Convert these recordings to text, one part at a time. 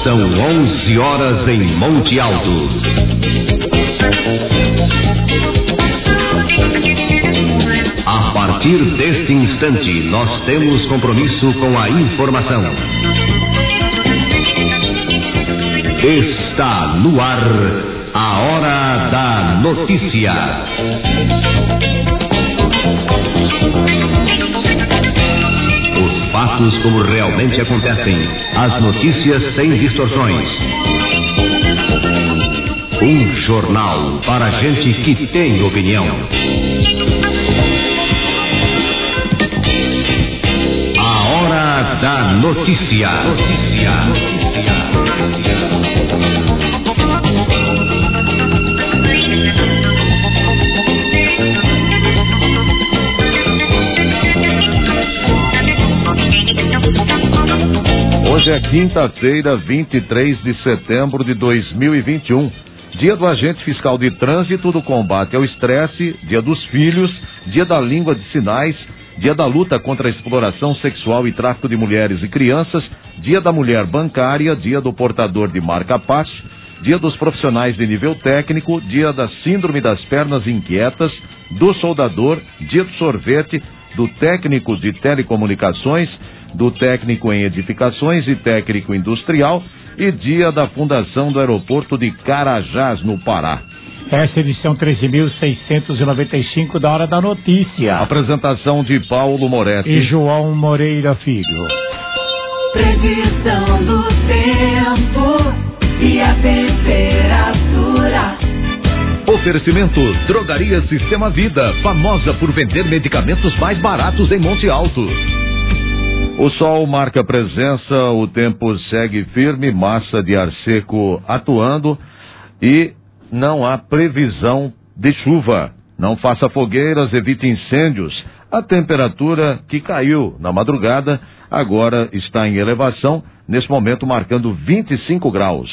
São 11 horas em Monte Alto. A partir deste instante, nós temos compromisso com a informação. Está no ar a Hora da Notícia. Os fatos como realmente acontecem, as notícias sem distorções. Um jornal para gente que tem opinião. A Hora da Notícia. Hoje é quinta-feira, 23 de setembro de 2021, dia do agente fiscal de trânsito, do combate ao estresse, dia dos filhos, dia da língua de sinais, dia da luta contra a exploração sexual e tráfico de mulheres e crianças, dia da mulher bancária, dia do portador de marca-passo, dia dos profissionais de nível técnico, dia da síndrome das pernas inquietas, do soldador, dia do sorvete, do técnico de telecomunicações, do técnico em edificações e técnico industrial e dia da fundação do aeroporto de Carajás, no Pará. Essa edição 13.695 da Hora da Notícia. Apresentação de Paulo Moretti e João Moreira Filho. Previsão do tempo e a temperatura. Oferecimento Drogaria Sistema Vida, famosa por vender medicamentos mais baratos em Monte Alto. O sol marca presença, o tempo segue firme, massa de ar seco atuando e não há previsão de chuva. Não faça fogueiras, evite incêndios. A temperatura que caiu na madrugada agora está em elevação, nesse momento marcando 25 graus.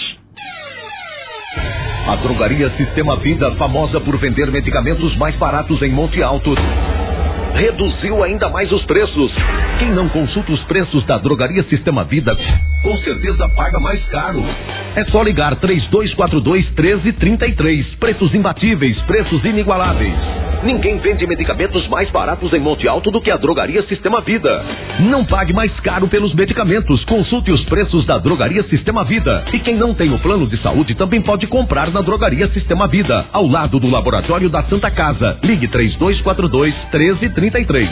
A Drogaria Sistema Vida, famosa por vender medicamentos mais baratos em Monte Alto, reduziu ainda mais os preços. Quem não consulta os preços da Drogaria Sistema Vida, com certeza paga mais caro. É só ligar 3242-1333. Preços imbatíveis, preços inigualáveis. Ninguém vende medicamentos mais baratos em Monte Alto do que a Drogaria Sistema Vida. Não pague mais caro pelos medicamentos. Consulte os preços da Drogaria Sistema Vida. E quem não tem o plano de saúde também pode comprar na Drogaria Sistema Vida, ao lado do Laboratório da Santa Casa. Ligue 3242-1333.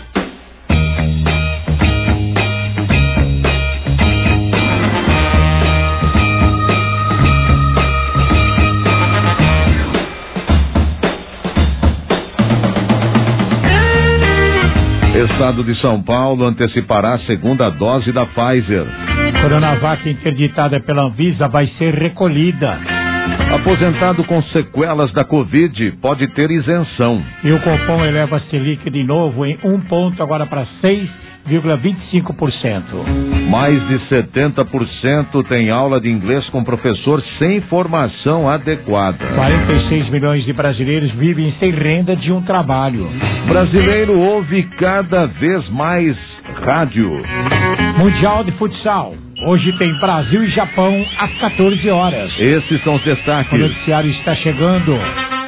Estado de São Paulo antecipará a segunda dose da Pfizer. Coronavac interditada pela Anvisa vai ser recolhida. Aposentado com sequelas da Covid pode ter isenção. E o Copom eleva a Selic de novo em 1 ponto agora para 6,25%. Mais de 70% tem aula de inglês com professor sem formação adequada. 46 milhões de brasileiros vivem sem renda de um trabalho. Brasileiro ouve cada vez mais rádio. Mundial de Futsal. Hoje tem Brasil e Japão às 14 horas. Esses são os destaques. O noticiário está chegando.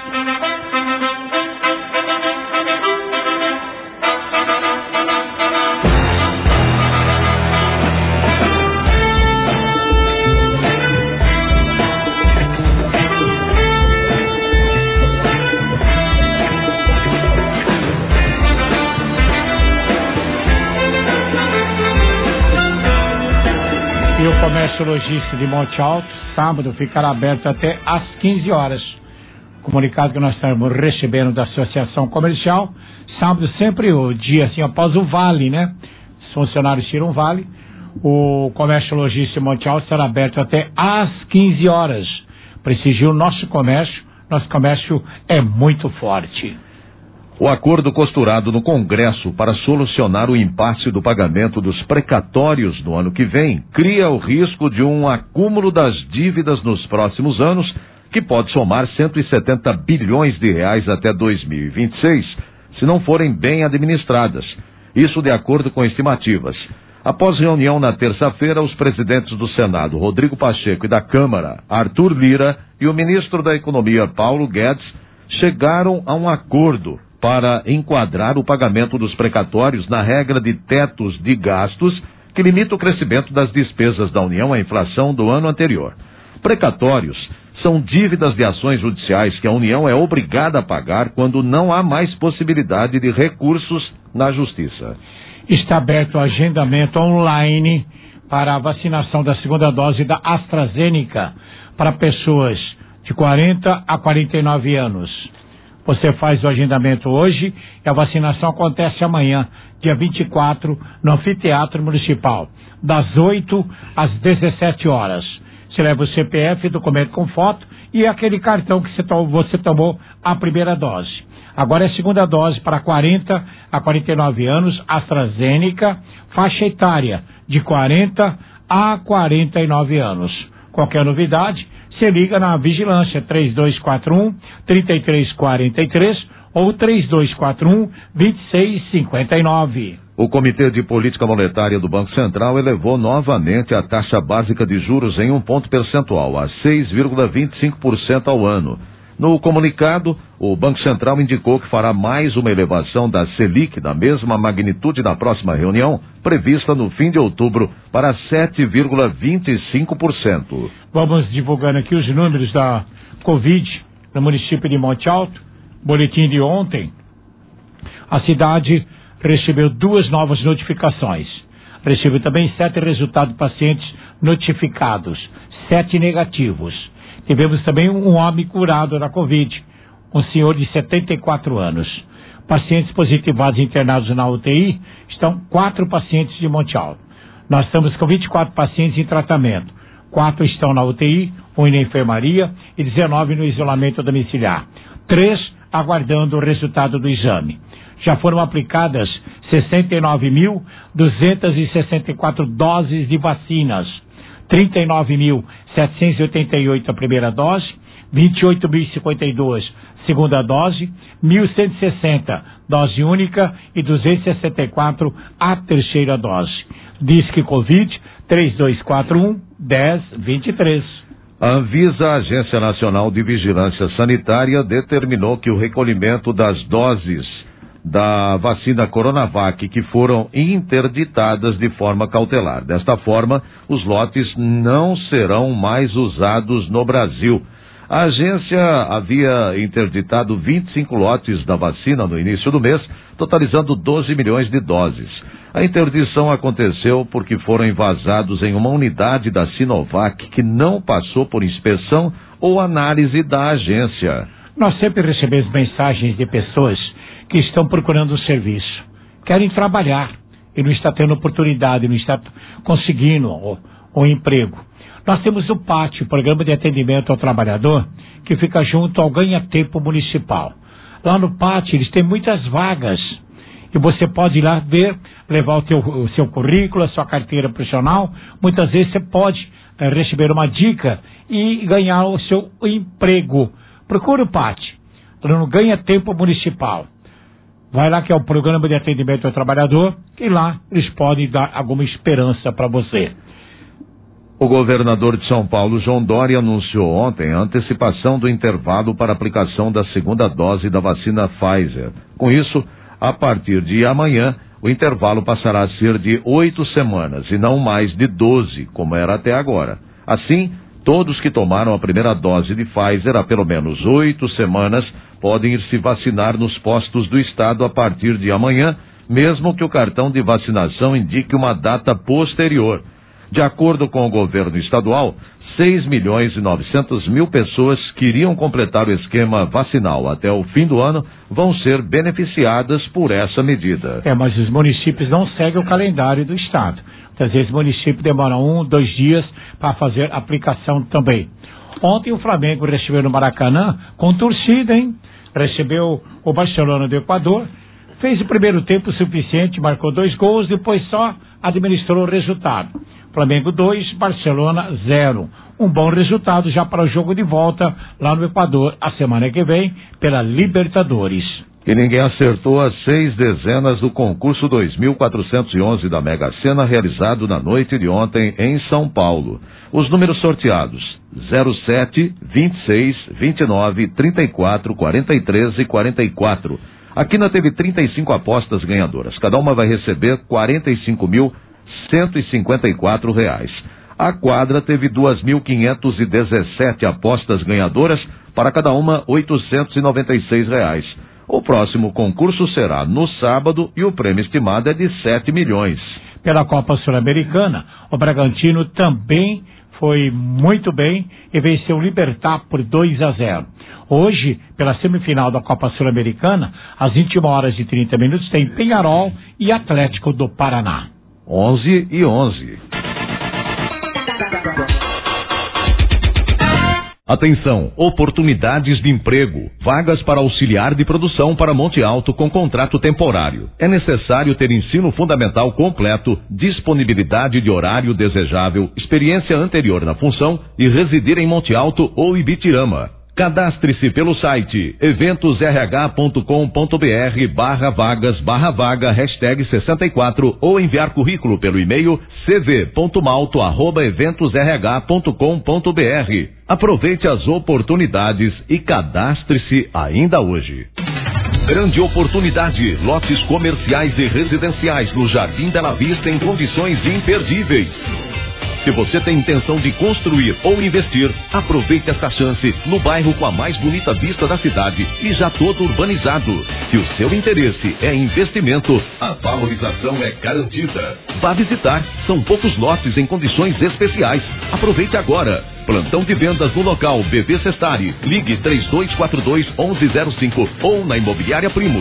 E o comércio logístico de Monte Alto, sábado, ficará aberto até às 15 horas. Comunicado que nós estamos recebendo da Associação Comercial, sábado sempre o dia assim após o vale, né? Os funcionários tiram o vale. O comércio logístico de Monte Alto será aberto até às 15 horas. Prestigie o nosso comércio é muito forte. O acordo costurado no Congresso para solucionar o impasse do pagamento dos precatórios no ano que vem cria o risco de um acúmulo das dívidas nos próximos anos, que pode somar 170 bilhões de reais até 2026, se não forem bem administradas. Isso de acordo com estimativas. Após reunião na terça-feira, os presidentes do Senado, Rodrigo Pacheco, e da Câmara, Arthur Lira, e o ministro da Economia, Paulo Guedes, chegaram a um acordo para enquadrar o pagamento dos precatórios na regra de tetos de gastos que limita o crescimento das despesas da União à inflação do ano anterior. Precatórios são dívidas de ações judiciais que a União é obrigada a pagar quando não há mais possibilidade de recursos na Justiça. Está aberto o agendamento online para a vacinação da segunda dose da AstraZeneca para pessoas de 40 a 49 anos. Você faz o agendamento hoje e a vacinação acontece amanhã, dia 24, no Anfiteatro Municipal, das 8 às 17 horas. Você leva o CPF, documento com foto e aquele cartão que você tomou a primeira dose. Agora é a segunda dose para 40 a 49 anos, AstraZeneca, faixa etária de 40 a 49 anos. Qualquer novidade, você liga na Vigilância 3241-3343 ou 3241-2659. O Comitê de Política Monetária do Banco Central elevou novamente a taxa básica de juros em 1 ponto percentual, a 6,25% ao ano. No comunicado, o Banco Central indicou que fará mais uma elevação da Selic da mesma magnitude na próxima reunião, prevista no fim de outubro, para 7,25%. Vamos divulgando aqui os números da Covid no município de Monte Alto. Boletim de ontem. A cidade recebeu 2 novas notificações. Recebeu também 7 resultados de pacientes notificados, 7 negativos. Tivemos também um homem curado da Covid, um senhor de 74 anos. Pacientes positivados internados na UTI estão 4 pacientes de Monte Alto. Nós estamos com 24 pacientes em tratamento. 4 estão na UTI, 1 na enfermaria e 19 no isolamento domiciliar. 3 aguardando o resultado do exame. Já foram aplicadas 69.264 doses de vacinas. 39.788 a primeira dose, 28.052 segunda dose, 1.160 dose única e 264 a terceira dose. Disque Covid 3241-1023. A Anvisa, Agência Nacional de Vigilância Sanitária, determinou que o recolhimento das doses da vacina Coronavac que foram interditadas de forma cautelar. Desta forma, os lotes não serão mais usados no Brasil. A agência havia interditado 25 lotes da vacina no início do mês, totalizando 12 milhões de doses. A interdição aconteceu porque foram envasados em uma unidade da Sinovac que não passou por inspeção ou análise da agência. Nós sempre recebemos mensagens de pessoas que estão procurando um serviço, querem trabalhar e não está tendo oportunidade, não está conseguindo o emprego. Nós temos o PAT, o Programa de Atendimento ao Trabalhador, que fica junto ao Ganha-Tempo Municipal. Lá no PAT eles têm muitas vagas e você pode ir lá ver, levar o seu currículo, a sua carteira profissional. Muitas vezes você pode receber uma dica e ganhar o seu emprego. Procure o PAT, no Ganha-Tempo Municipal. Vai lá que é o Programa de Atendimento ao Trabalhador e lá eles podem dar alguma esperança para você. O governador de São Paulo, João Dória, anunciou ontem a antecipação do intervalo para aplicação da segunda dose da vacina Pfizer. Com isso, a partir de amanhã, o intervalo passará a ser de 8 semanas e não mais de 12, como era até agora. Assim, todos que tomaram a primeira dose de Pfizer há pelo menos 8 semanas podem ir se vacinar nos postos do estado a partir de amanhã, mesmo que o cartão de vacinação indique uma data posterior. De acordo com o governo estadual, 6.900.000 pessoas que iriam completar o esquema vacinal até o fim do ano vão ser beneficiadas por essa medida. Mas os municípios não seguem o calendário do estado. Às vezes o município demora 1, 2 dias para fazer a aplicação também. Ontem o Flamengo recebeu no Maracanã com torcida, hein? Recebeu o Barcelona do Equador, fez o primeiro tempo suficiente, marcou 2 gols, depois só administrou o resultado. Flamengo 2, Barcelona 0. Um bom resultado já para o jogo de volta lá no Equador a semana que vem pela Libertadores. E ninguém acertou as 6 dezenas do concurso 2411 da Mega Sena, realizado na noite de ontem em São Paulo. Os números sorteados: 07, 26, 29, 34, 43 e 44. A Quina teve 35 apostas ganhadoras. Cada uma vai receber R$ 45.154. A quadra teve 2.517 apostas ganhadoras, para cada uma R$ 896. O próximo concurso será no sábado e o prêmio estimado é de 7 milhões. Pela Copa Sul-Americana, o Bragantino também foi muito bem e venceu o Libertad por 2-0. Hoje, pela semifinal da Copa Sul-Americana, às 21h30, tem Peñarol e Atlético do Paraná. 11:11. Atenção, oportunidades de emprego, vagas para auxiliar de produção para Monte Alto com contrato temporário. É necessário ter ensino fundamental completo, disponibilidade de horário desejável, experiência anterior na função e residir em Monte Alto ou Ibitirama. Cadastre-se pelo site eventosrh.com.br/vagas/vaga #64 ou enviar currículo pelo e-mail cv.malto@eventosrh.com.br. Aproveite as oportunidades e cadastre-se ainda hoje. Grande oportunidade, lotes comerciais e residenciais no Jardim Bela Vista em condições imperdíveis. Se você tem intenção de construir ou investir, aproveite esta chance no bairro com a mais bonita vista da cidade e já todo urbanizado. Se o seu interesse é investimento, a valorização é garantida. Vá visitar, são poucos lotes em condições especiais. Aproveite agora. Plantão de vendas no local BV Sestari. Ligue 3242-1105 ou na Imobiliária Primos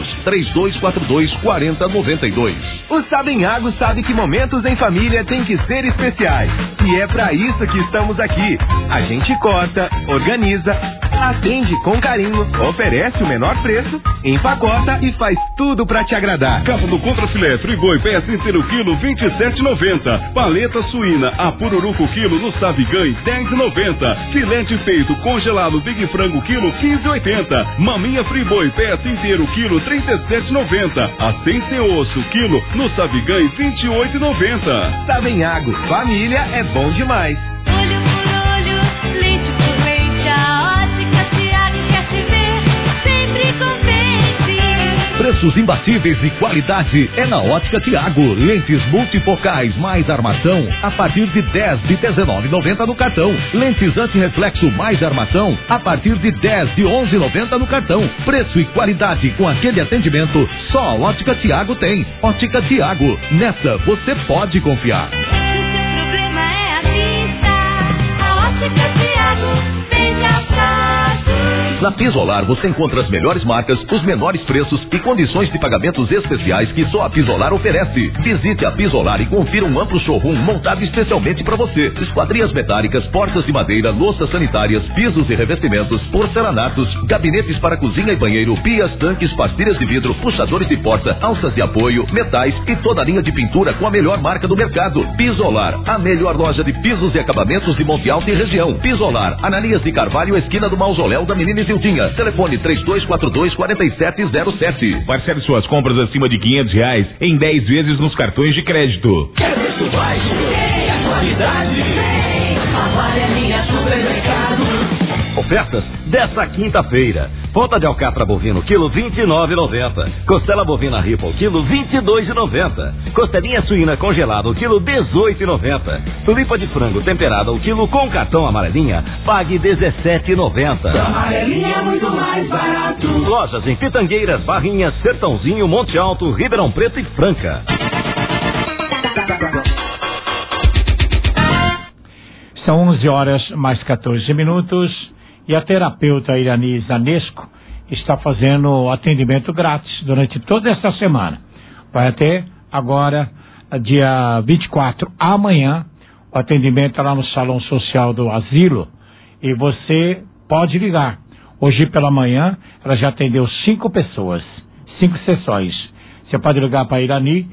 3242-4092. O Sabenhago sabe que momentos em família tem que ser especiais. E é pra isso que estamos aqui. A gente corta, organiza, atende com carinho, oferece o menor preço, empacota e faz tudo pra te agradar. Capa do contrafilé, friboi, peça inteiro quilo, 27,90. Paleta suína, a pururuco quilo no Savigã, 10,90. Filete peito congelado Big Frango quilo, 15,80. Maminha friboi, peça inteiro quilo, 37,90. Assim sem osso quilo no Savigã, 28,90. Sabenhago, família é bom demais. Olho por olho, leite por leite, a Ótica Thiago quer te ver sempre contente. Preços imbatíveis e qualidade é na Ótica Thiago. Lentes multifocais mais armação a partir de 10 de R$19,90 no cartão. Lentes antirreflexo mais armação a partir de 10 de R$11,90 no cartão. Preço e qualidade com aquele atendimento só a Ótica Thiago tem. Ótica Thiago, nessa você pode confiar. Se o seu problema é a vista, a Ótica Thiago vem de abraço. Na Pisolar você encontra as melhores marcas, os menores preços e condições de pagamentos especiais que só a Pisolar oferece. Visite a Pisolar e confira um amplo showroom montado especialmente para você. Esquadrias metálicas, portas de madeira, louças sanitárias, pisos e revestimentos, porcelanatos, gabinetes para cozinha e banheiro, pias, tanques, pastilhas de vidro, puxadores de porta, alças de apoio, metais e toda a linha de pintura com a melhor marca do mercado. Pisolar, a melhor loja de pisos e acabamentos de Monte Alto e região. Pisolar, Ananias de Carvalho, esquina do Mausoléu da Menina Zildinha. Telefone 3242-4707. Parcele suas compras acima de R$500 em 10 vezes nos cartões de crédito. Quer preço baixo? Tem a qualidade. Agora é minha supermercado. Ofertas dessa quinta-feira. Ponta de alcatra bovino, quilo 29,90. Costela bovina Ripple, quilo 22,90. Costelinha suína congelada, o quilo 18,90. Tulipa de frango temperada, o quilo com cartão amarelinha, pague 17,90. Amarelinha é muito mais barato. Lojas em Pitangueiras, Barrinhas, Sertãozinho, Monte Alto, Ribeirão Preto e Franca. São 11h mais 14 e a terapeuta Irani Zanesco está fazendo atendimento grátis durante toda esta semana. Vai até agora, dia 24, amanhã, o atendimento lá no Salão Social do Asilo, e você pode ligar. Hoje pela manhã ela já atendeu 5 pessoas, 5 sessões. Você pode ligar para a Irani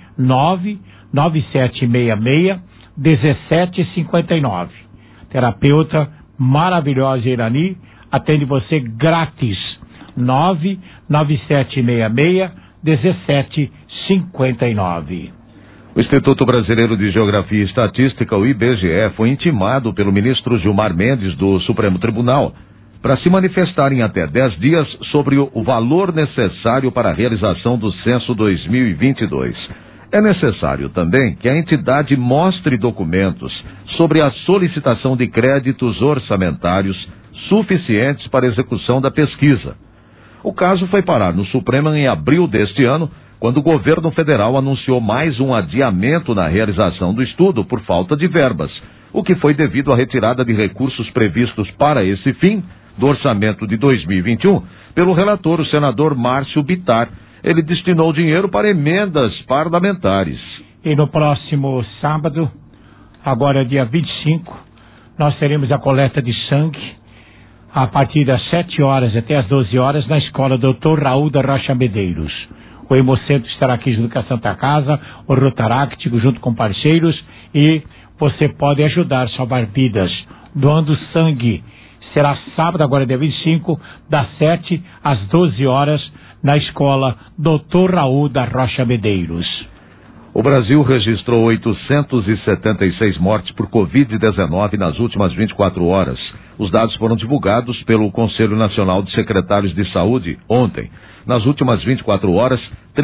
99766-1759. Terapeuta maravilhosa Irani atende você grátis 99766-1759. O Instituto Brasileiro de Geografia e Estatística, o IBGE, foi intimado pelo ministro Gilmar Mendes do Supremo Tribunal para se manifestar em até 10 dias sobre o valor necessário para a realização do censo 2022. É necessário também que a entidade mostre documentos sobre a solicitação de créditos orçamentários suficientes para a execução da pesquisa. O caso foi parar no Supremo em abril deste ano, quando o governo federal anunciou mais um adiamento na realização do estudo por falta de verbas, o que foi devido à retirada de recursos previstos para esse fim do orçamento de 2021 pelo relator, o senador Márcio Bittar. Ele destinou dinheiro para emendas parlamentares. E no próximo sábado, agora dia 25, nós teremos a coleta de sangue a partir das 7 horas até as 12 horas na escola Dr. Raul da Rocha Medeiros. O Hemocentro estará aqui junto com a Santa Casa, o Rotaráctico junto com parceiros, e você pode ajudar a salvar vidas doando sangue. Será sábado, agora dia 25, das 7 às 12 horas, na escola Dr. Raul da Rocha Medeiros. O Brasil registrou 876 mortes por Covid-19 nas últimas 24 horas. Os dados foram divulgados pelo Conselho Nacional de Secretários de Saúde ontem. Nas últimas 24 horas,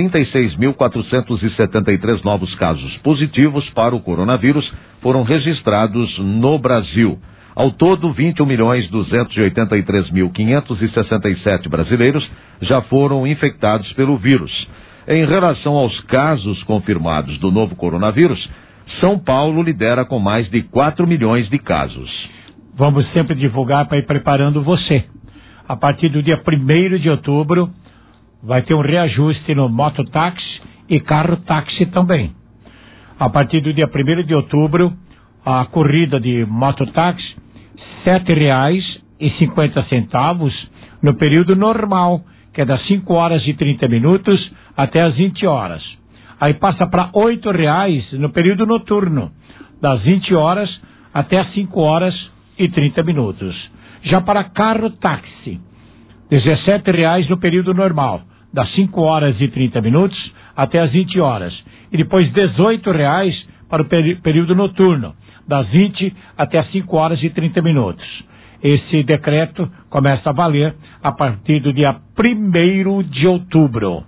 36.473 novos casos positivos para o coronavírus foram registrados no Brasil. Ao todo, 21.283.567 brasileiros já foram infectados pelo vírus. Em relação aos casos confirmados do novo coronavírus, São Paulo lidera com mais de 4 milhões de casos. Vamos sempre divulgar para ir preparando você. A partir do dia 1º de outubro, vai ter um reajuste no mototáxi e carro-táxi também. A partir do dia 1º de outubro, a corrida de mototáxi, R$ 7,50 no período normal, que é das 5 horas e 30 minutos até as 20 horas. Aí passa para R$ 8,00 no período noturno, das 20 horas até as 5 horas e 30 minutos. Já para carro-táxi, R$ 17,00 no período normal, das 5 horas e 30 minutos até as 20 horas. E depois R$ 18,00 para o período noturno, das 20 até as 5 horas e 30 minutos. Esse decreto começa a valer a partir do dia 1º de outubro.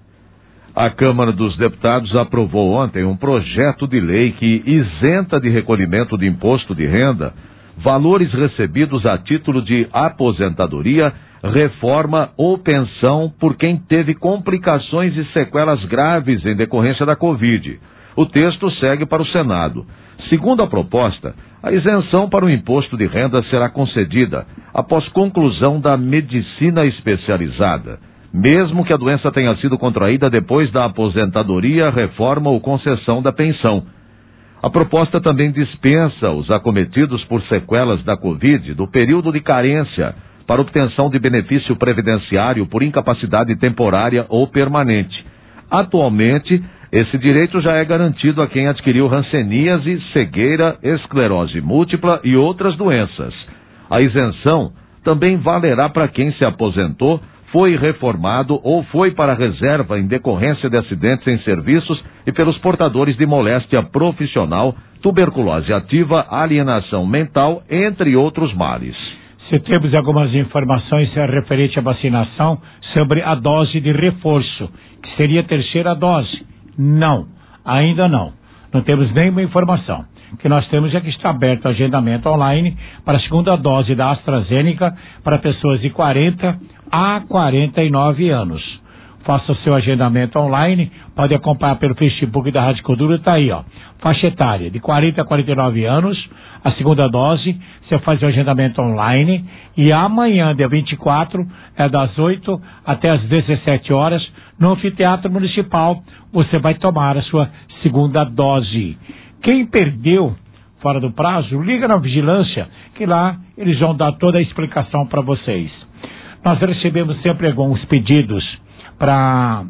A Câmara dos Deputados aprovou ontem um projeto de lei que isenta de recolhimento de imposto de renda valores recebidos a título de aposentadoria, reforma ou pensão por quem teve complicações e sequelas graves em decorrência da Covid. O texto segue para o Senado. Segundo a proposta, a isenção para o imposto de renda será concedida após conclusão da medicina especializada, mesmo que a doença tenha sido contraída depois da aposentadoria, reforma ou concessão da pensão. A proposta também dispensa os acometidos por sequelas da Covid do período de carência para obtenção de benefício previdenciário por incapacidade temporária ou permanente. Atualmente, esse direito já é garantido a quem adquiriu hanseníase, cegueira, esclerose múltipla e outras doenças. A isenção também valerá para quem se aposentou, foi reformado ou foi para a reserva em decorrência de acidentes em serviços e pelos portadores de moléstia profissional, tuberculose ativa, alienação mental, entre outros males. Se temos algumas informações referentes à vacinação sobre a dose de reforço, que seria a terceira dose. Não, ainda não. Não temos nenhuma informação. O que nós temos é que está aberto o agendamento online para a segunda dose da AstraZeneca para pessoas de 40 a 49 anos. Faça o seu agendamento online, pode acompanhar pelo Facebook da Rádio Codura, está aí, ó. Faixa etária de 40 a 49 anos, a segunda dose, você faz o agendamento online e amanhã, dia 24, é das 8 até as 17 horas, no Anfiteatro Municipal, você vai tomar a sua segunda dose. Quem perdeu fora do prazo, liga na vigilância, que lá eles vão dar toda a explicação para vocês. Nós recebemos sempre alguns pedidos a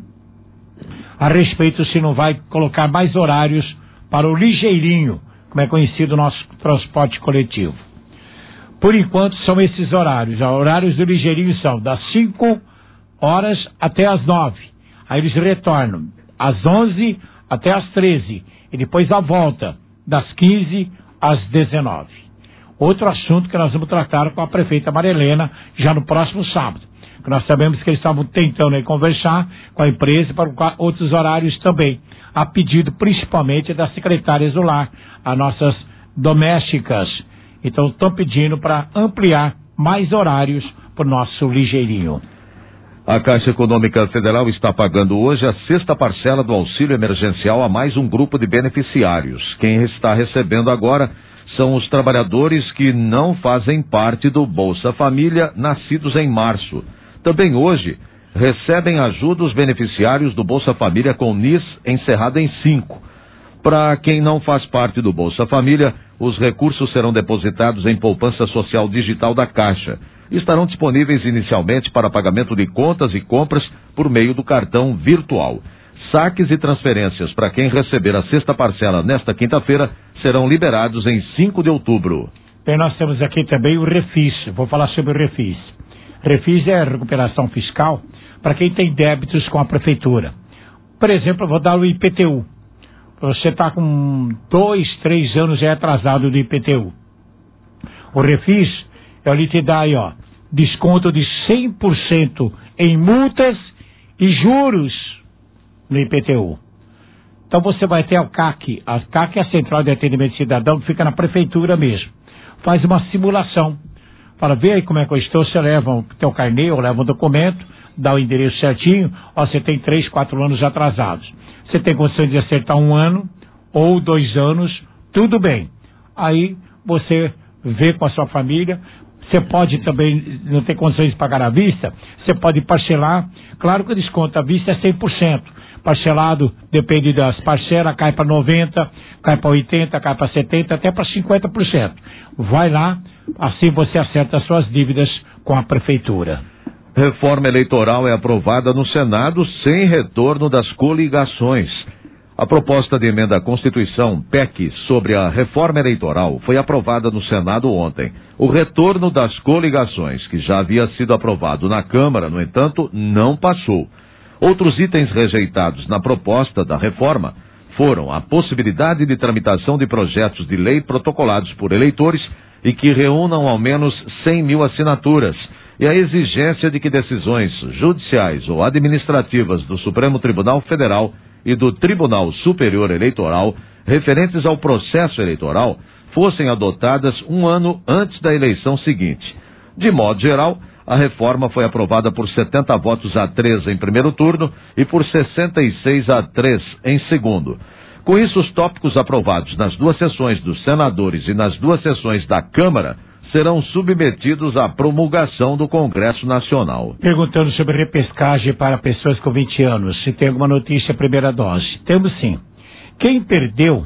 respeito se não vai colocar mais horários para o ligeirinho, como é conhecido o nosso transporte coletivo. Por enquanto são esses horários. Os horários do ligeirinho são das 5 horas até às 9. Aí eles retornam às 11 até às 13. E depois a volta das 15 às 19. Outro assunto que nós vamos tratar com a prefeita Maria Helena já no próximo sábado. Nós sabemos que eles estavam tentando aí conversar com a empresa para outros horários também, a pedido principalmente das secretárias do lar, as nossas domésticas. Então estão pedindo para ampliar mais horários para o nosso ligeirinho. A Caixa Econômica Federal está pagando hoje a 6ª parcela do auxílio emergencial a mais um grupo de beneficiários. Quem está recebendo agora são os trabalhadores que não fazem parte do Bolsa Família, nascidos em março. Também hoje recebem ajuda os beneficiários do Bolsa Família com NIS encerrado em 5. Para quem não faz parte do Bolsa Família, os recursos serão depositados em poupança social digital da Caixa. Estarão disponíveis inicialmente para pagamento de contas e compras por meio do cartão virtual. Saques e transferências para quem receber a 6ª parcela nesta quinta-feira serão liberados em 5 de outubro. E nós temos aqui também o Refis. Vou falar sobre o Refis. Refis é a recuperação fiscal para quem tem débitos com a prefeitura. Por exemplo, eu vou dar o IPTU. Você está com 2, 3 anos já atrasado do IPTU. O Refis, ele te dá aí, desconto de 100% em multas e juros no IPTU. Então você vai ter a CAC. A CAC é a Central de Atendimento Cidadão, que fica na prefeitura mesmo. Faz uma simulação. Fala, vê aí como é que eu estou, você leva o teu carnê ou leva um documento, dá o endereço certinho, você tem 3, 4 anos atrasados. Você tem condição de acertar 1 ano ou 2 anos, tudo bem. Aí você vê com a sua família, você pode também, não ter condições de pagar à vista, você pode parcelar, claro que o desconto à vista é 100%. Parcelado, depende das parcelas, cai para 90%, cai para 80%, cai para 70%, até para 50%. Vai lá, assim você acerta as suas dívidas com a prefeitura. Reforma eleitoral é aprovada no Senado sem retorno das coligações. A proposta de emenda à Constituição, PEC, sobre a reforma eleitoral foi aprovada no Senado ontem. O retorno das coligações, que já havia sido aprovado na Câmara, no entanto, não passou. Outros itens rejeitados na proposta da reforma foram a possibilidade de tramitação de projetos de lei protocolados por eleitores e que reúnam ao menos 100 mil assinaturas, e a exigência de que decisões judiciais ou administrativas do Supremo Tribunal Federal e do Tribunal Superior Eleitoral referentes ao processo eleitoral fossem adotadas 1 ano antes da eleição seguinte. De modo geral, a reforma foi aprovada por 70 votos a 3 em primeiro turno e por 66 a 3 em segundo. Com isso, os tópicos aprovados nas 2 sessões dos senadores e nas 2 sessões da Câmara serão submetidos à promulgação do Congresso Nacional. Perguntando sobre repescagem para pessoas com 20 anos, se tem alguma notícia primeira dose. Temos sim. Quem perdeu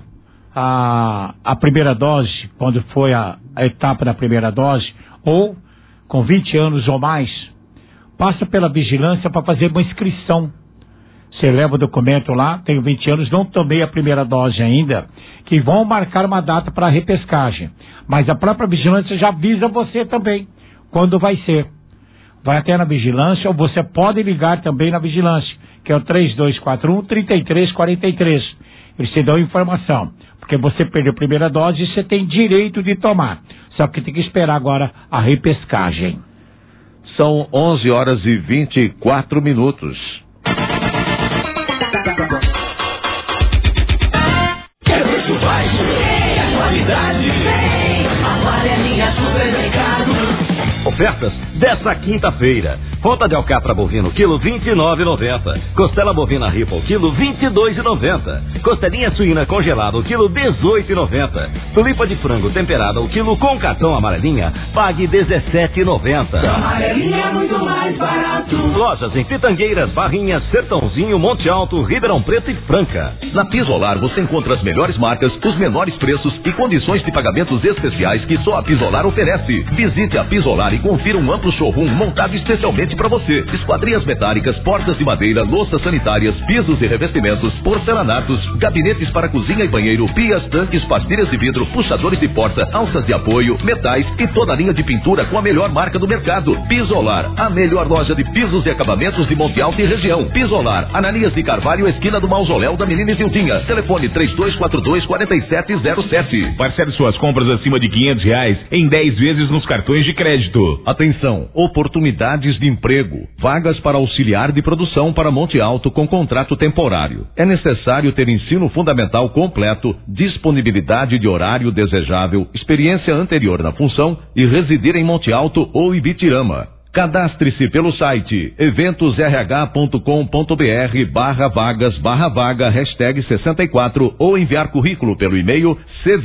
a primeira dose, quando foi a etapa da primeira dose, ou com 20 anos ou mais, passa pela vigilância para fazer uma inscrição. Você leva o documento lá, tenho 20 anos, não tomei a primeira dose ainda, que vão marcar uma data para a repescagem. Mas a própria vigilância já avisa você também quando vai ser. Vai até na vigilância, ou você pode ligar também na vigilância, que é o 3241-3343. Eles te dão informação, porque você perdeu a primeira dose e você tem direito de tomar. Só que tem que esperar agora a repescagem. São 11 horas e 24 minutos. Quer preço baixo? É qualidade. Amarelinha Supermercado. Ofertas dessa quinta-feira. Ponta de alcatra bovino, quilo R$29,90. Costela bovina Ripple, quilo R$22,90. Costelinha suína congelada, o quilo R$18,90. Tulipa de frango temperada, o quilo com cartão amarelinha, pague R$17,90. Amarelinha é muito mais barato. Lojas em Pitangueiras, Barrinhas, Sertãozinho Sertãozinho, Monte Alto, Ribeirão Preto e Franca. Na Pisolar você encontra as melhores marcas, os menores preços e condições de pagamentos especiais que só a Pisolar oferece. Visite a Pisolar e confira um amplo showroom montado especialmente para você. Esquadrias metálicas, portas de madeira, louças sanitárias, pisos e revestimentos, porcelanatos, gabinetes para cozinha e banheiro, pias, tanques, pastilhas de vidro, puxadores de porta, alças de apoio, metais e toda a linha de pintura com a melhor marca do mercado. Pisolar, a melhor loja de pisos e acabamentos de Monte Alto e região. Pisolar, Ananias de Carvalho, esquina do Mausoléu da Menina Isildinha. Telefone 3242-4707. Parcele suas compras acima de R$500 em 10 vezes nos cartões de crédito. Atenção, oportunidades de emprego. Vagas para auxiliar de produção para Monte Alto com contrato temporário. É necessário ter ensino fundamental completo, disponibilidade de horário desejável, experiência anterior na função e residir em Monte Alto ou Ibitirama. Cadastre-se pelo site eventosrh.com.br/vagas/vaga #64 ou enviar currículo pelo e-mail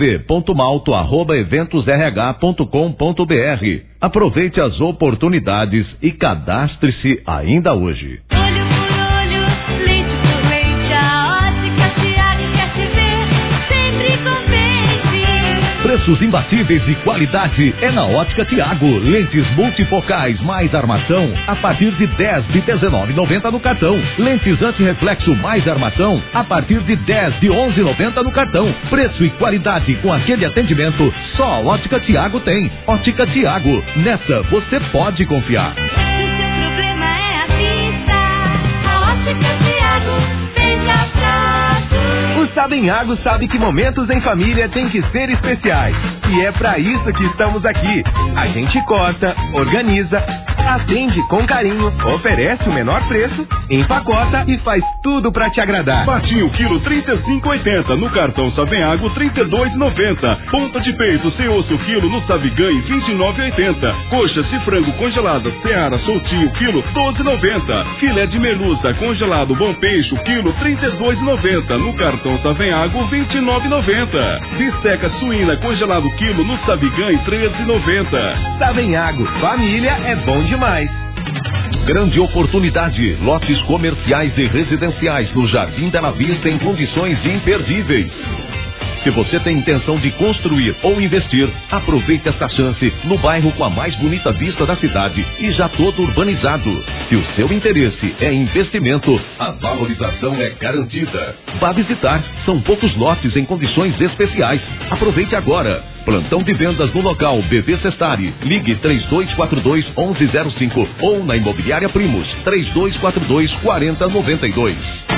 cv.malto@eventosrh.com.br. Aproveite as oportunidades e cadastre-se ainda hoje. Olho por olho, leite por leite, a Ótica Tiago quer te ver sempre contente. Preços imbatíveis e qualidade é na Ótica Tiago. Lentes multifocais mais armação a partir de 10 de R$19,90 no cartão. Lentes antirreflexo mais armação a partir de 10 de R$11,90 no cartão. Preço e qualidade com aquele atendimento só a Ótica Tiago tem. Ótica Tiago, nessa você pode confiar. Se o seu problema é a vista, a Ótica Tiago vem pra trato. O Sabenhago sabe que momentos em família tem que ser especiais. E é pra isso que estamos aqui. A gente corta, organiza, atende com carinho, oferece o menor preço, empacota e faz tudo pra te agradar. Patinho quilo 35,80, no cartão Sabenhago 32,90. Ponta de peito sem osso quilo no Saviganhe 29,80. Coxa de frango congelada Seara soltinho quilo 12,90. Filé de merluza congelado Bom Peixe quilo 32,90, no cartão Savenhago 29,90. Bisteca suína congelado quilo no Sabiganhe 13,90. Sabenhago, família é bom demais. Grande oportunidade, lotes comerciais e residenciais no Jardim Bela Vista em condições imperdíveis. Se você tem intenção de construir ou investir, aproveite esta chance no bairro com a mais bonita vista da cidade e já todo urbanizado. Se o seu interesse é investimento, a valorização é garantida. Vá visitar, são poucos lotes em condições especiais. Aproveite agora. Plantão de vendas no local BV Sestari. Ligue 3242-1105 ou na Imobiliária Primos 3242-4092.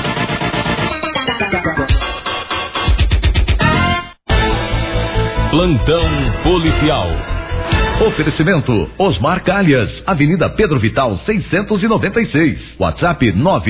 Plantão Policial. Oferecimento Osmar Calhas, Avenida Pedro Vital 696. WhatsApp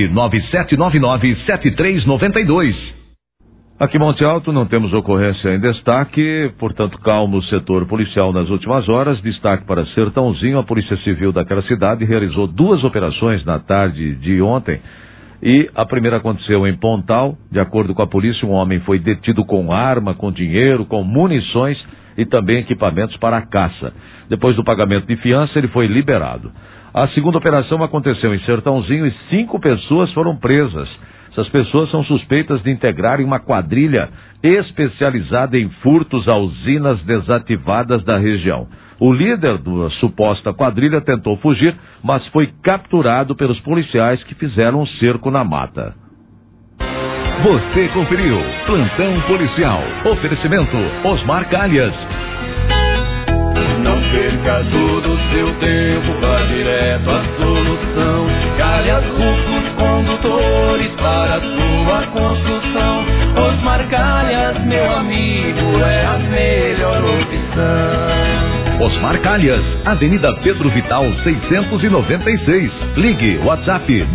997997392. Aqui em Monte Alto não temos ocorrência em destaque, portanto calmo o setor policial nas últimas horas. Destaque para Sertãozinho, a Polícia Civil daquela cidade realizou 2 operações na tarde de ontem. E a primeira aconteceu em Pontal. De acordo com a polícia, um homem foi detido com arma, com dinheiro, com munições e também equipamentos para a caça. Depois do pagamento de fiança, ele foi liberado. A segunda operação aconteceu em Sertãozinho e 5 pessoas foram presas. Essas pessoas são suspeitas de integrarem uma quadrilha especializada em furtos a usinas desativadas da região. O líder da suposta quadrilha tentou fugir, mas foi capturado pelos policiais que fizeram um cerco na mata. Você conferiu Plantão Policial. Oferecimento Osmar Calhas. Não perca todo o seu tempo, vá direto à solução. Calhas Rufos Condutores para a sua construção. Osmar Calhas, meu amigo, é a melhor opção. Osmar Calhas, Avenida Pedro Vital 696. Ligue WhatsApp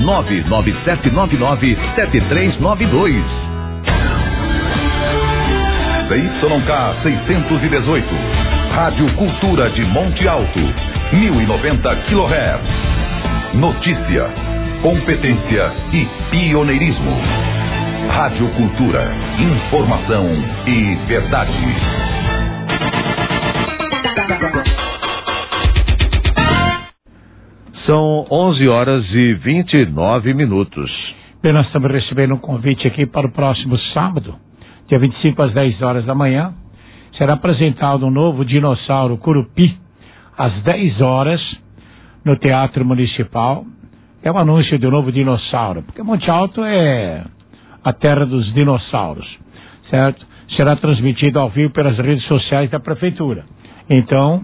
997997392. ZYK 618. Rádio Cultura de Monte Alto, 1090 kHz. Notícia, competência e pioneirismo. Rádio Cultura, informação e verdade. São 11 horas e 29 minutos. Bem, nós estamos recebendo um convite aqui para o próximo sábado, dia 25 às 10 horas da manhã. Será apresentado um novo dinossauro Curupi, às 10 horas, no Teatro Municipal. É um anúncio de um novo dinossauro, porque Monte Alto é a terra dos dinossauros, certo? Será transmitido ao vivo pelas redes sociais da Prefeitura. Então,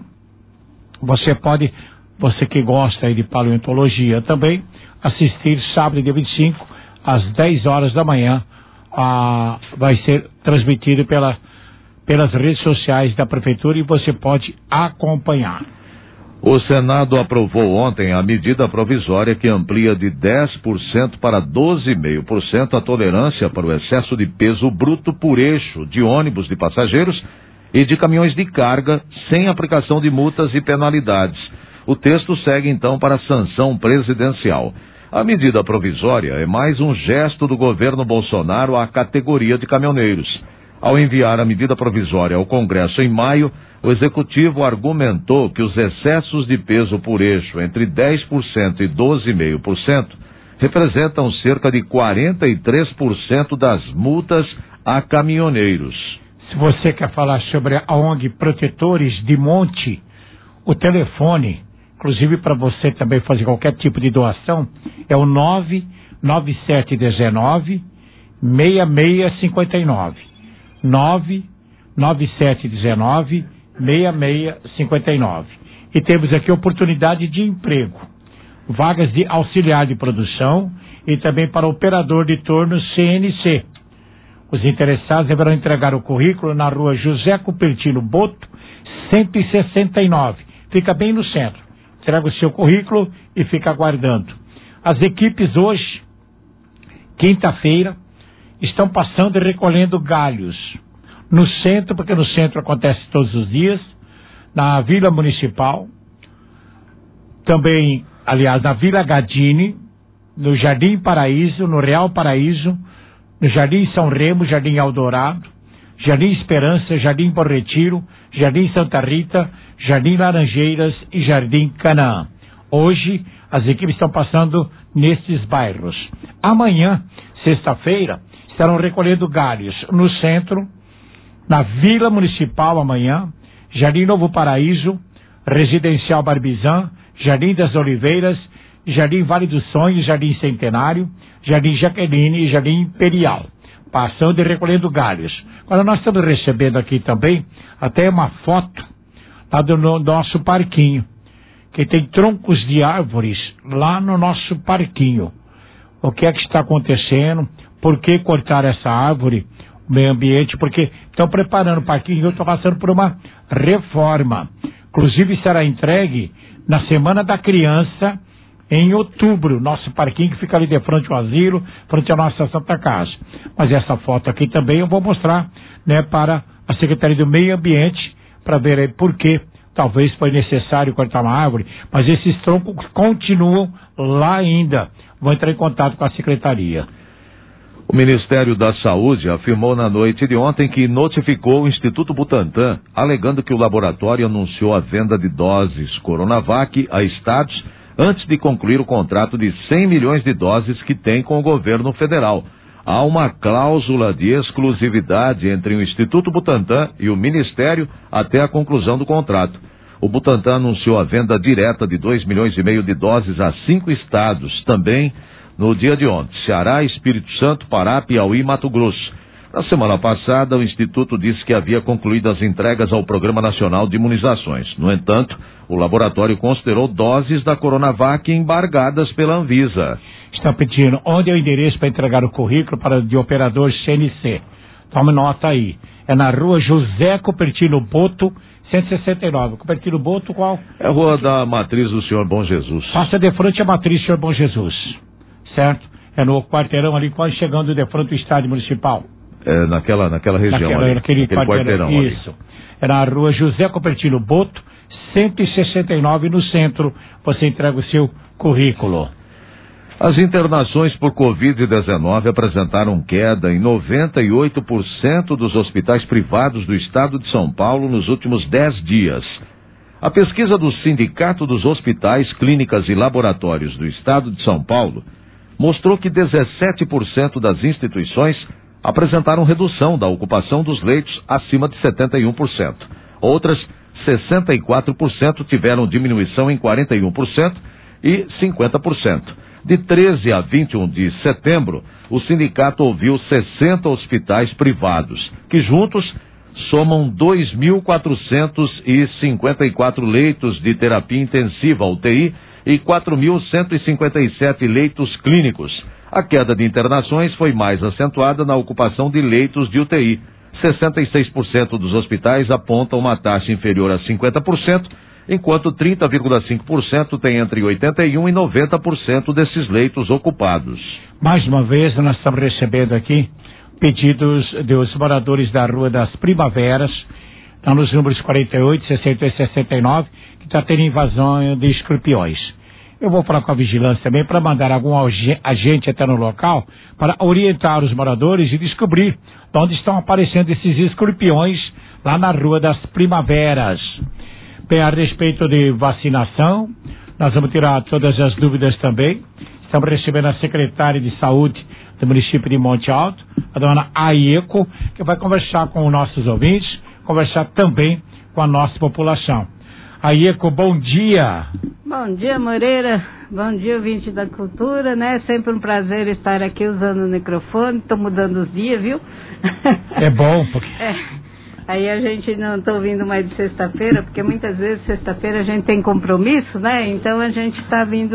você que gosta aí de paleontologia também, assistir sábado, dia 25, às 10 horas da manhã, vai ser transmitido pelas redes sociais da Prefeitura e você pode acompanhar. O Senado aprovou ontem a medida provisória que amplia de 10% para 12,5% a tolerância para o excesso de peso bruto por eixo de ônibus de passageiros e de caminhões de carga, sem aplicação de multas e penalidades. O texto segue então para a sanção presidencial. A medida provisória é mais um gesto do governo Bolsonaro à categoria de caminhoneiros. Ao enviar a medida provisória ao Congresso em maio, o Executivo argumentou que os excessos de peso por eixo entre 10% e 12,5% representam cerca de 43% das multas a caminhoneiros. Se você quer falar sobre a ONG Protetores de Monte, o telefone, inclusive para você também fazer qualquer tipo de doação, é o 99719-6659. 99719-6659. E temos aqui oportunidade de emprego, vagas de auxiliar de produção e também para operador de turno CNC. Os interessados deverão entregar o currículo na rua José Cupertino Boto, 169. Fica bem no centro. Entrega o seu currículo e fica aguardando. As equipes hoje, quinta-feira, estão passando e recolhendo galhos no centro, porque no centro acontece todos os dias, na Vila Municipal, também, aliás, na Vila Gadini, no Jardim Paraíso, no Real Paraíso, no Jardim São Remo, Jardim Eldorado, Jardim Esperança, Jardim Bom Retiro, Jardim Santa Rita, Jardim Laranjeiras e Jardim Canaã. Hoje, as equipes estão passando nestes bairros. Amanhã, sexta-feira, estarão recolhendo galhos no centro, na Vila Municipal amanhã, Jardim Novo Paraíso, Residencial Barbizan, Jardim das Oliveiras, Jardim Vale dos Sonhos, Jardim Centenário, Jardim Jaqueline e Jardim Imperial, passando e recolhendo galhos. Agora nós estamos recebendo aqui também até uma foto lá do nosso parquinho, que tem troncos de árvores lá no nosso parquinho. O que é que está acontecendo? Por que cortar essa árvore? O meio ambiente, porque estão preparando o parquinho, eu estou passando por uma reforma. Inclusive será entregue na Semana da Criança, em outubro, nosso parquinho que fica ali de frente ao asilo, frente à nossa Santa Casa. Mas essa foto aqui também eu vou mostrar, né, para a Secretaria do Meio Ambiente, para ver aí por que talvez foi necessário cortar uma árvore, mas esses troncos continuam lá ainda. Vou entrar em contato com a Secretaria. O Ministério da Saúde afirmou na noite de ontem que notificou o Instituto Butantan, alegando que o laboratório anunciou a venda de doses Coronavac a estados antes de concluir o contrato de 100 milhões de doses que tem com o governo federal. Há uma cláusula de exclusividade entre o Instituto Butantan e o Ministério até a conclusão do contrato. O Butantan anunciou a venda direta de 2,5 milhões de doses a 5 estados, também no dia de ontem: Ceará, Espírito Santo, Pará, Piauí e Mato Grosso. Na semana passada, o Instituto disse que havia concluído as entregas ao Programa Nacional de Imunizações. No entanto, o laboratório considerou doses da Coronavac embargadas pela Anvisa. Estão pedindo onde é o endereço para entregar o currículo de operador CNC. Tome nota aí. É na rua José Cupertino Boto, 169. Cupertino Boto qual? É a rua da Matriz do Senhor Bom Jesus. Passa de frente à Matriz do Senhor Bom Jesus. Certo? É no quarteirão ali, quase chegando de frente ao estádio municipal. É naquela região naquele quarteirão ali. Isso. É na rua José Cupertino Boto, 169 no centro. Você entrega o seu currículo. As internações por Covid-19 apresentaram queda em 98% dos hospitais privados do estado de São Paulo nos últimos 10 dias. A pesquisa do Sindicato dos Hospitais, Clínicas e Laboratórios do estado de São Paulo mostrou que 17% das instituições apresentaram redução da ocupação dos leitos acima de 71%. Outras 64% tiveram diminuição em 41% e 50%. De 13 a 21 de setembro, o sindicato ouviu 60 hospitais privados, que juntos somam 2.454 leitos de terapia intensiva, UTI, e 4.157 leitos clínicos. A queda de internações foi mais acentuada na ocupação de leitos de UTI. 66% dos hospitais apontam uma taxa inferior a 50%, enquanto 30,5% tem entre 81% e 90% desses leitos ocupados. Mais uma vez, nós estamos recebendo aqui pedidos dos moradores da Rua das Primaveras, estão nos números 48, 60 e 69, que está tendo invasão de escorpiões. Eu vou falar com a vigilância também para mandar algum agente até no local para orientar os moradores e descobrir de onde estão aparecendo esses escorpiões lá na Rua das Primaveras. Bem, a respeito de vacinação, nós vamos tirar todas as dúvidas também. Estamos recebendo a secretária de saúde do município de Monte Alto, a dona Aieco, que vai conversar com os nossos ouvintes, conversar também com a nossa população. Aieco, bom dia. Bom dia, Moreira. Bom dia, ouvinte da cultura, né? Sempre um prazer estar aqui usando o microfone. Estou mudando os dias, viu? É bom, porque... Aí a gente não está ouvindo mais de sexta-feira, porque muitas vezes sexta-feira a gente tem compromisso, né? Então a gente está vim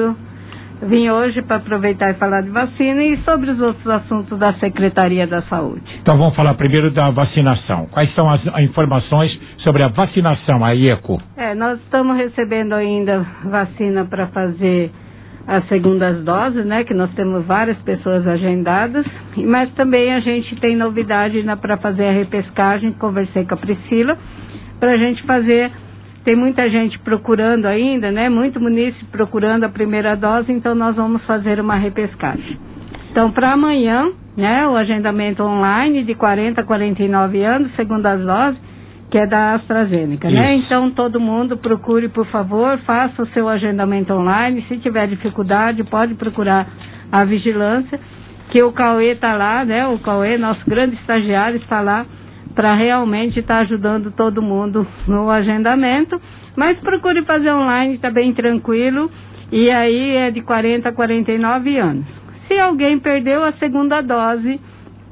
hoje para aproveitar e falar de vacina e sobre os outros assuntos da Secretaria da Saúde. Então vamos falar primeiro da vacinação. Quais são as informações sobre a vacinação, a IECO? Nós estamos recebendo ainda vacina para fazer as segundas doses, né? Que nós temos várias pessoas agendadas, mas também a gente tem novidade para fazer a repescagem. Conversei com a Priscila para a gente fazer. Tem muita gente procurando ainda, né? Muito munícipe procurando a primeira dose, então nós vamos fazer uma repescagem. Então, para amanhã, né? O agendamento online de 40 a 49 anos, segundas doses, que é da AstraZeneca, né? Então, todo mundo procure, por favor, faça o seu agendamento online. Se tiver dificuldade, pode procurar a vigilância, que o Cauê está lá, né? O Cauê, nosso grande estagiário, está lá para realmente estar ajudando todo mundo no agendamento. Mas procure fazer online, está bem tranquilo. E aí é de 40 a 49 anos. Se alguém perdeu a segunda dose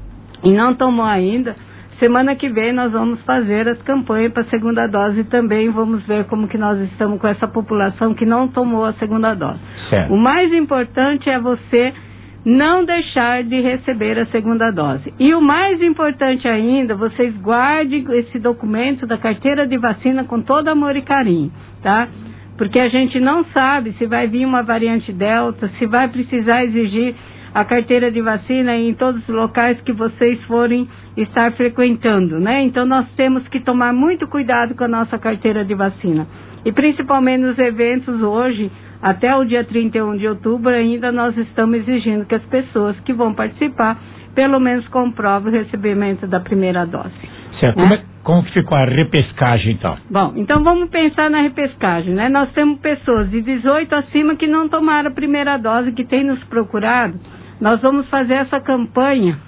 e não tomou ainda, semana que vem nós vamos fazer as campanhas para a segunda dose também. Vamos ver como que nós estamos com essa população que não tomou a segunda dose. Certo. O mais importante é você não deixar de receber a segunda dose. E o mais importante ainda, vocês guardem esse documento da carteira de vacina com todo amor e carinho, tá? Porque a gente não sabe se vai vir uma variante Delta, se vai precisar exigir a carteira de vacina em todos os locais que vocês forem estar frequentando, né? Então nós temos que tomar muito cuidado com a nossa carteira de vacina. E principalmente nos eventos hoje, até o dia 31 de outubro, ainda nós estamos exigindo que as pessoas que vão participar, pelo menos comprovem o recebimento da primeira dose. Certo. Como que ficou a repescagem, então? Bom, então vamos pensar na repescagem, né? Nós temos pessoas de 18 acima que não tomaram a primeira dose, que têm nos procurado. Nós vamos fazer essa campanha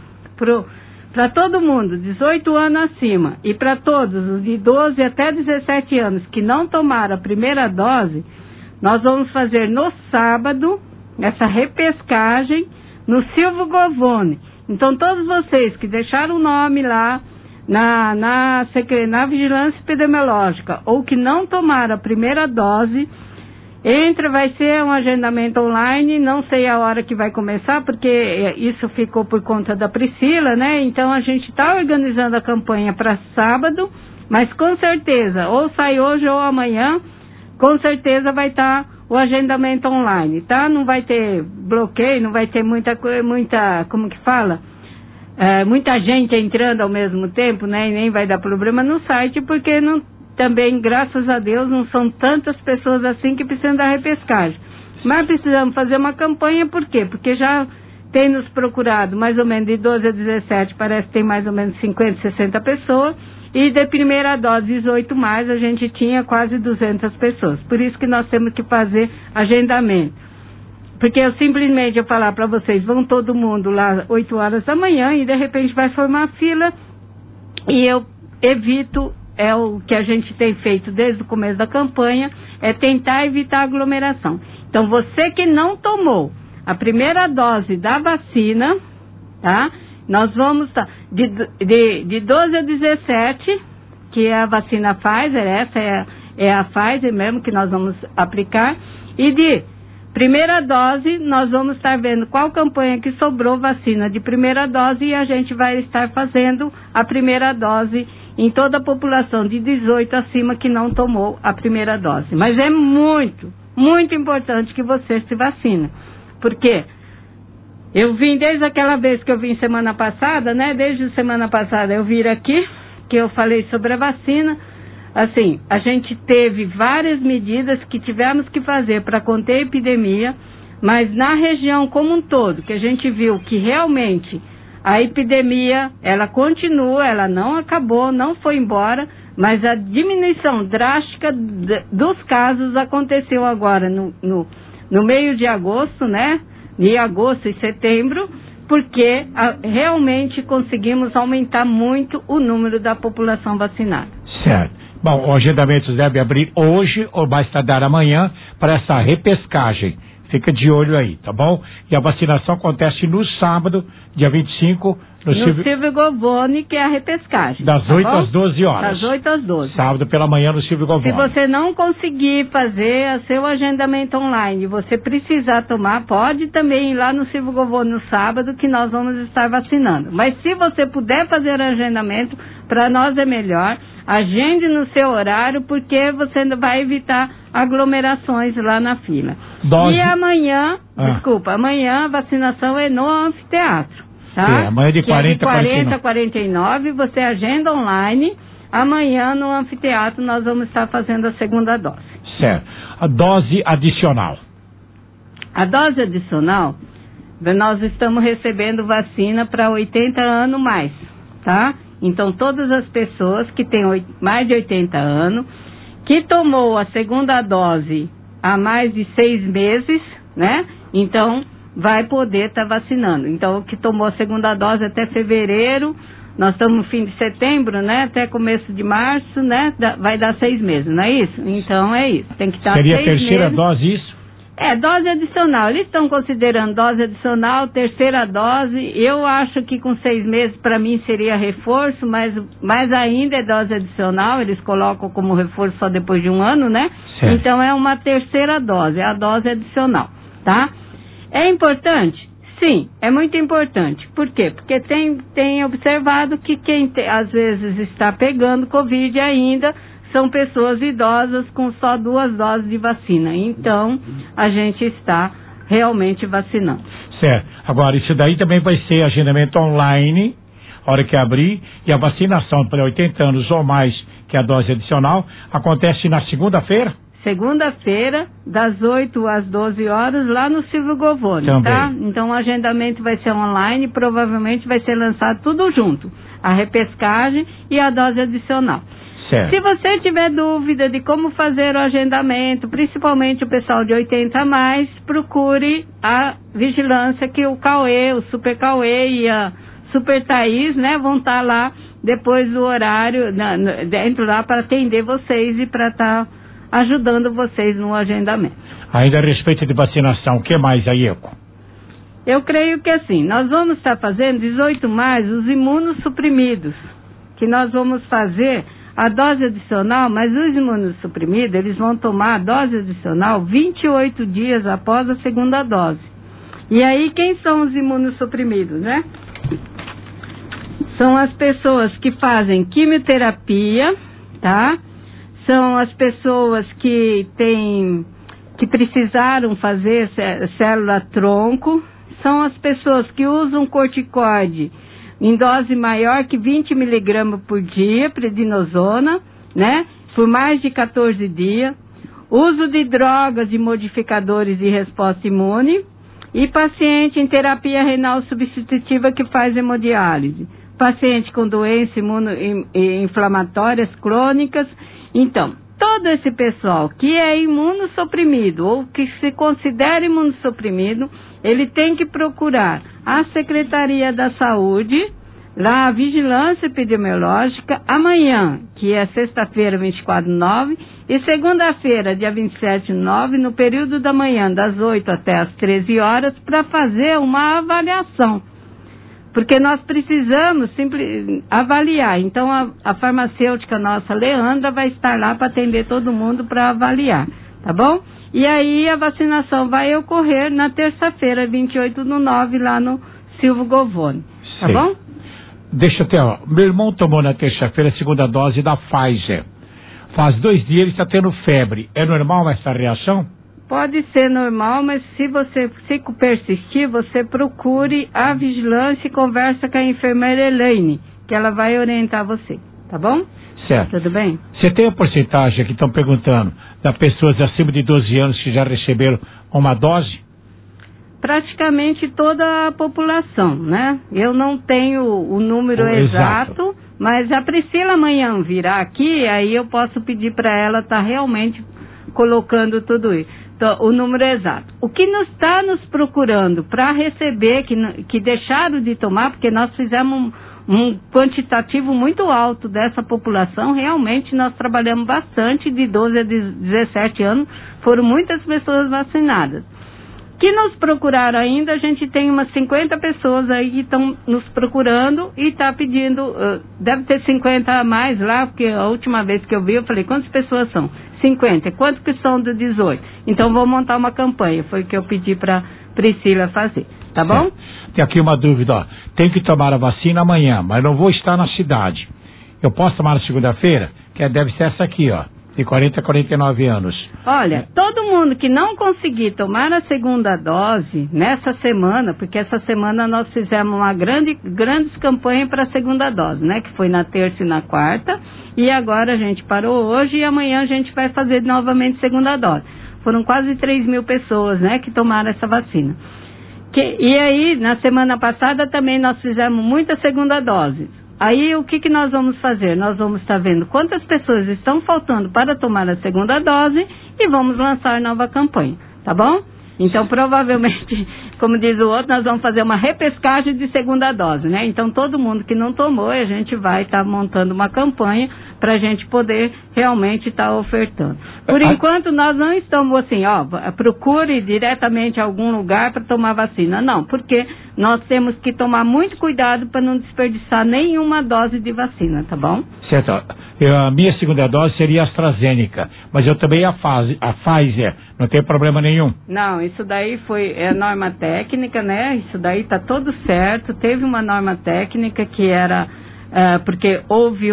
para todo mundo, 18 anos acima, e para todos os de 12 até 17 anos que não tomaram a primeira dose. Nós vamos fazer no sábado essa repescagem no Silvio Govone. Então, todos vocês que deixaram o nome lá na vigilância epidemiológica ou que não tomaram a primeira dose, vai ser um agendamento online. Não sei a hora que vai começar, porque isso ficou por conta da Priscila, né? Então, a gente está organizando a campanha para sábado, mas com certeza, ou sai hoje ou amanhã, com certeza vai estar o agendamento online, tá? Não vai ter bloqueio, não vai ter muita, como que fala? Muita gente entrando ao mesmo tempo, né? E nem vai dar problema no site, porque também, graças a Deus, não são tantas pessoas assim que precisam da repescagem. Mas precisamos fazer uma campanha, por quê? Porque já tem nos procurado mais ou menos de 12 a 17, parece que tem mais ou menos 50, 60 pessoas. E de primeira dose, 18 mais, a gente tinha quase 200 pessoas. Por isso que nós temos que fazer agendamento. Porque eu simplesmente falar para vocês, vão todo mundo lá 8 horas da manhã e de repente vai formar fila e eu evito, é o que a gente tem feito desde o começo da campanha, é tentar evitar aglomeração. Então você que não tomou a primeira dose da vacina, tá? Nós vamos de 12 a 17, que é a vacina Pfizer, essa é a Pfizer mesmo que nós vamos aplicar, e de primeira dose, nós vamos estar vendo qual campanha que sobrou vacina de primeira dose e a gente vai estar fazendo a primeira dose em toda a população de 18 acima que não tomou a primeira dose. Mas é muito, muito importante que você se vacine, porque eu vim desde aquela vez que eu vim semana passada, né? Desde semana passada eu vim aqui, que eu falei sobre a vacina. Assim, a gente teve várias medidas que tivemos que fazer para conter a epidemia, mas na região como um todo, que a gente viu que realmente a epidemia, ela continua, ela não acabou, não foi embora, mas a diminuição drástica dos casos aconteceu agora no meio de agosto, né? Em agosto e setembro, porque realmente conseguimos aumentar muito o número da população vacinada. Certo. Bom, o agendamento deve abrir hoje ou mais tardar amanhã para essa repescagem. Fica de olho aí, tá bom? E a vacinação acontece no sábado, dia 25, no Silvio Govoni, que é a repescagem. Das 8 às 12 horas. Das 8 às 12. Sábado pela manhã no Silvio Govoni. Se você não conseguir fazer o seu agendamento online, você precisar tomar, pode também ir lá no Silvio Govoni no sábado, que nós vamos estar vacinando. Mas se você puder fazer o agendamento, para nós é melhor. Agende no seu horário, porque você vai evitar aglomerações lá na fila. Dose. E amanhã, amanhã a vacinação é no anfiteatro, tá? É, amanhã de 40 a 49, você agenda online. Amanhã no anfiteatro nós vamos estar fazendo a segunda dose. Certo. A dose adicional. A dose adicional, nós estamos recebendo vacina para 80 anos mais, tá? Então, todas as pessoas que têm mais de 80 anos, que tomou a segunda dose há mais de 6 meses, né? Então, vai poder estar vacinando. Então, o que tomou a segunda dose até fevereiro, nós estamos no fim de setembro, né? Até começo de março, né? Vai dar 6 meses, não é isso? Então, é isso. Tem que estar 6 meses. Seria a terceira dose isso? É, dose adicional. Eles estão considerando dose adicional, terceira dose. Eu acho que com 6 meses, para mim, seria reforço, mas ainda é dose adicional. Eles colocam como reforço só depois de 1 ano, né? Certo. Então, é uma terceira dose, é a dose adicional, tá? É importante? Sim, é muito importante. Por quê? Porque tem observado que quem às vezes está pegando Covid ainda são pessoas idosas com só 2 doses de vacina. Então, a gente está realmente vacinando. Certo. Agora, isso daí também vai ser agendamento online, a hora que abrir, e a vacinação para 80 anos ou mais, que é a dose adicional, acontece na segunda-feira? Segunda-feira, das 8 às 12 horas, lá no Silvio Govoni, tá? Então, o agendamento vai ser online, provavelmente vai ser lançado tudo junto. A repescagem e a dose adicional. Certo. Se você tiver dúvida de como fazer o agendamento, principalmente o pessoal de 80 a mais, procure a vigilância que o Cauê, o Super Cauê e a Super Thaís, né, vão estar lá depois do horário, dentro lá para atender vocês e para estar ajudando vocês no agendamento. Ainda a respeito de vacinação, o que mais aí, Eco? Eu creio que assim, nós vamos estar fazendo 18 mais os imunossuprimidos, que nós vamos fazer a dose adicional, mas os imunossuprimidos, eles vão tomar a dose adicional 28 dias após a segunda dose. E aí, quem são os imunossuprimidos, né? São as pessoas que fazem quimioterapia, tá? São as pessoas que precisaram fazer célula-tronco, são as pessoas que usam corticoide em dose maior que 20 miligramas por dia, prednisona, né? Por mais de 14 dias. Uso de drogas e modificadores de resposta imune. E paciente em terapia renal substitutiva que faz hemodiálise. Paciente com doenças inflamatórias crônicas. Então, todo esse pessoal que é imunossuprimido ou que se considera imunossuprimido, ele tem que procurar a Secretaria da Saúde, lá a Vigilância Epidemiológica, amanhã, que é sexta-feira, 24/9, e segunda-feira, dia 27/9, no período da manhã, das 8 até as 13 horas, para fazer uma avaliação. Porque nós precisamos avaliar. Então, a farmacêutica nossa, Leandra, vai estar lá para atender todo mundo para avaliar, tá bom? E aí, a vacinação vai ocorrer na terça-feira, 28/9, lá no Silvio Govone, tá bom? Deixa eu ter, meu irmão tomou na terça-feira a segunda dose da Pfizer. Faz 2 dias ele está tendo febre. É normal essa reação? Pode ser normal, mas se persistir, você procure a vigilância e conversa com a enfermeira Elaine, que ela vai orientar você, tá bom? Certo. Tudo bem? Você tem a porcentagem que estão perguntando das pessoas acima de 12 anos que já receberam uma dose? Praticamente toda a população, né? Eu não tenho o número exato, mas a Priscila amanhã virá aqui, aí eu posso pedir para ela estar realmente colocando tudo isso. Então, o número exato. O que está nos procurando para receber, que deixaram de tomar, porque nós fizemos um quantitativo muito alto dessa população, realmente nós trabalhamos bastante, de 12 a 17 anos, foram muitas pessoas vacinadas. Que nos procuraram ainda, a gente tem umas 50 pessoas aí que estão nos procurando e está pedindo, deve ter 50 a mais lá, porque a última vez que eu vi, eu falei, quantas pessoas são? 50. Quantos que são do 18? Então, vou montar uma campanha, foi o que eu pedi para Priscila fazer, tá bom? Tem aqui uma dúvida, ó. Tenho que tomar a vacina amanhã, mas não vou estar na cidade. Eu posso tomar na segunda-feira? Que deve ser essa aqui, ó. De 40 a 49 anos. Olha, todo mundo que não conseguir tomar a segunda dose nessa semana, porque essa semana nós fizemos uma grandes campanhas para a segunda dose, né? Que foi na terça e na quarta, e agora a gente parou hoje e amanhã a gente vai fazer novamente segunda dose. Foram quase 3.000 pessoas, né? Que tomaram essa vacina. E aí, na semana passada também nós fizemos muita segunda dose. Aí, o que nós vamos fazer? Nós vamos estar vendo quantas pessoas estão faltando para tomar a segunda dose e vamos lançar nova campanha, tá bom? Então, provavelmente, como diz o outro, nós vamos fazer uma repescagem de segunda dose, né? Então, todo mundo que não tomou, a gente vai estar montando uma campanha para a gente poder realmente estar ofertando. Por enquanto, nós não estamos assim, ó, procure diretamente algum lugar para tomar vacina. Não, porque nós temos que tomar muito cuidado para não desperdiçar nenhuma dose de vacina, tá bom? Certo. A minha segunda dose seria a AstraZeneca, mas eu também a Pfizer, não tem problema nenhum. Não, isso daí é norma técnica, né? Isso daí tá tudo certo. Teve uma norma técnica que era, porque houve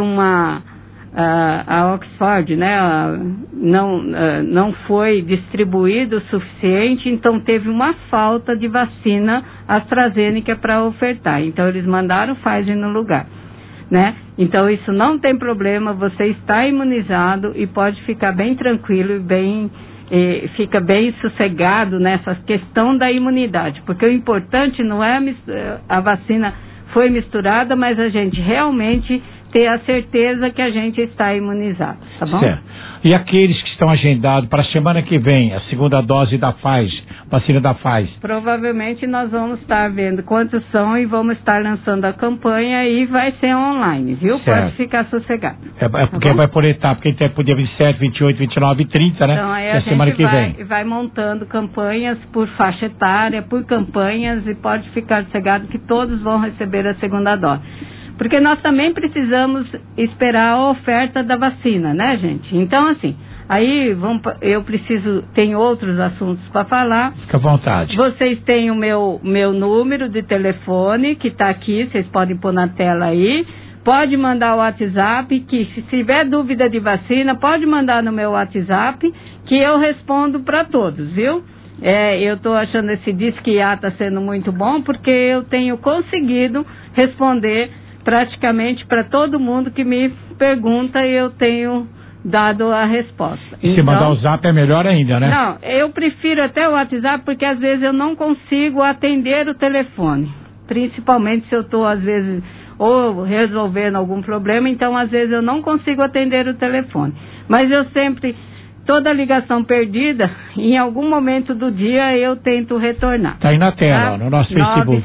a Oxford, né, não foi distribuído o suficiente, então teve uma falta de vacina AstraZeneca para ofertar. Então eles mandaram Pfizer no lugar, né? Então isso não tem problema, você está imunizado e pode ficar bem tranquilo e fica bem sossegado nessa questão da imunidade, porque o importante não é a vacina foi misturada, mas a gente realmente ter a certeza que a gente está imunizado, tá bom? Certo. E aqueles que estão agendados para a semana que vem, a segunda dose da Pfizer, vacina da Pfizer? Provavelmente nós vamos estar vendo quantos são e vamos estar lançando a campanha e vai ser online, viu? Certo. Pode ficar sossegado. Porque vai por etapa, porque tem pro dia 27, 28, 29 e 30, né? Então aí a semana que vem. Vai montando campanhas por faixa etária, por campanhas, e pode ficar sossegado que todos vão receber a segunda dose. Porque nós também precisamos esperar a oferta da vacina, né, gente? Então, assim, aí tem outros assuntos para falar. Fica à vontade. Vocês têm o meu número de telefone, que está aqui, vocês podem pôr na tela aí. Pode mandar o WhatsApp, que se tiver dúvida de vacina, pode mandar no meu WhatsApp, que eu respondo para todos, viu? Eu estou achando esse Disque A está sendo muito bom, porque eu tenho conseguido responder praticamente para todo mundo que me pergunta e eu tenho dado a resposta. E se mandar o zap é melhor ainda, né? Não, eu prefiro até o WhatsApp porque às vezes eu não consigo atender o telefone. Principalmente se eu estou às vezes ou resolvendo algum problema, então às vezes eu não consigo atender o telefone. Mas eu sempre, toda ligação perdida, em algum momento do dia eu tento retornar. Está aí na tela, ó, no nosso Facebook.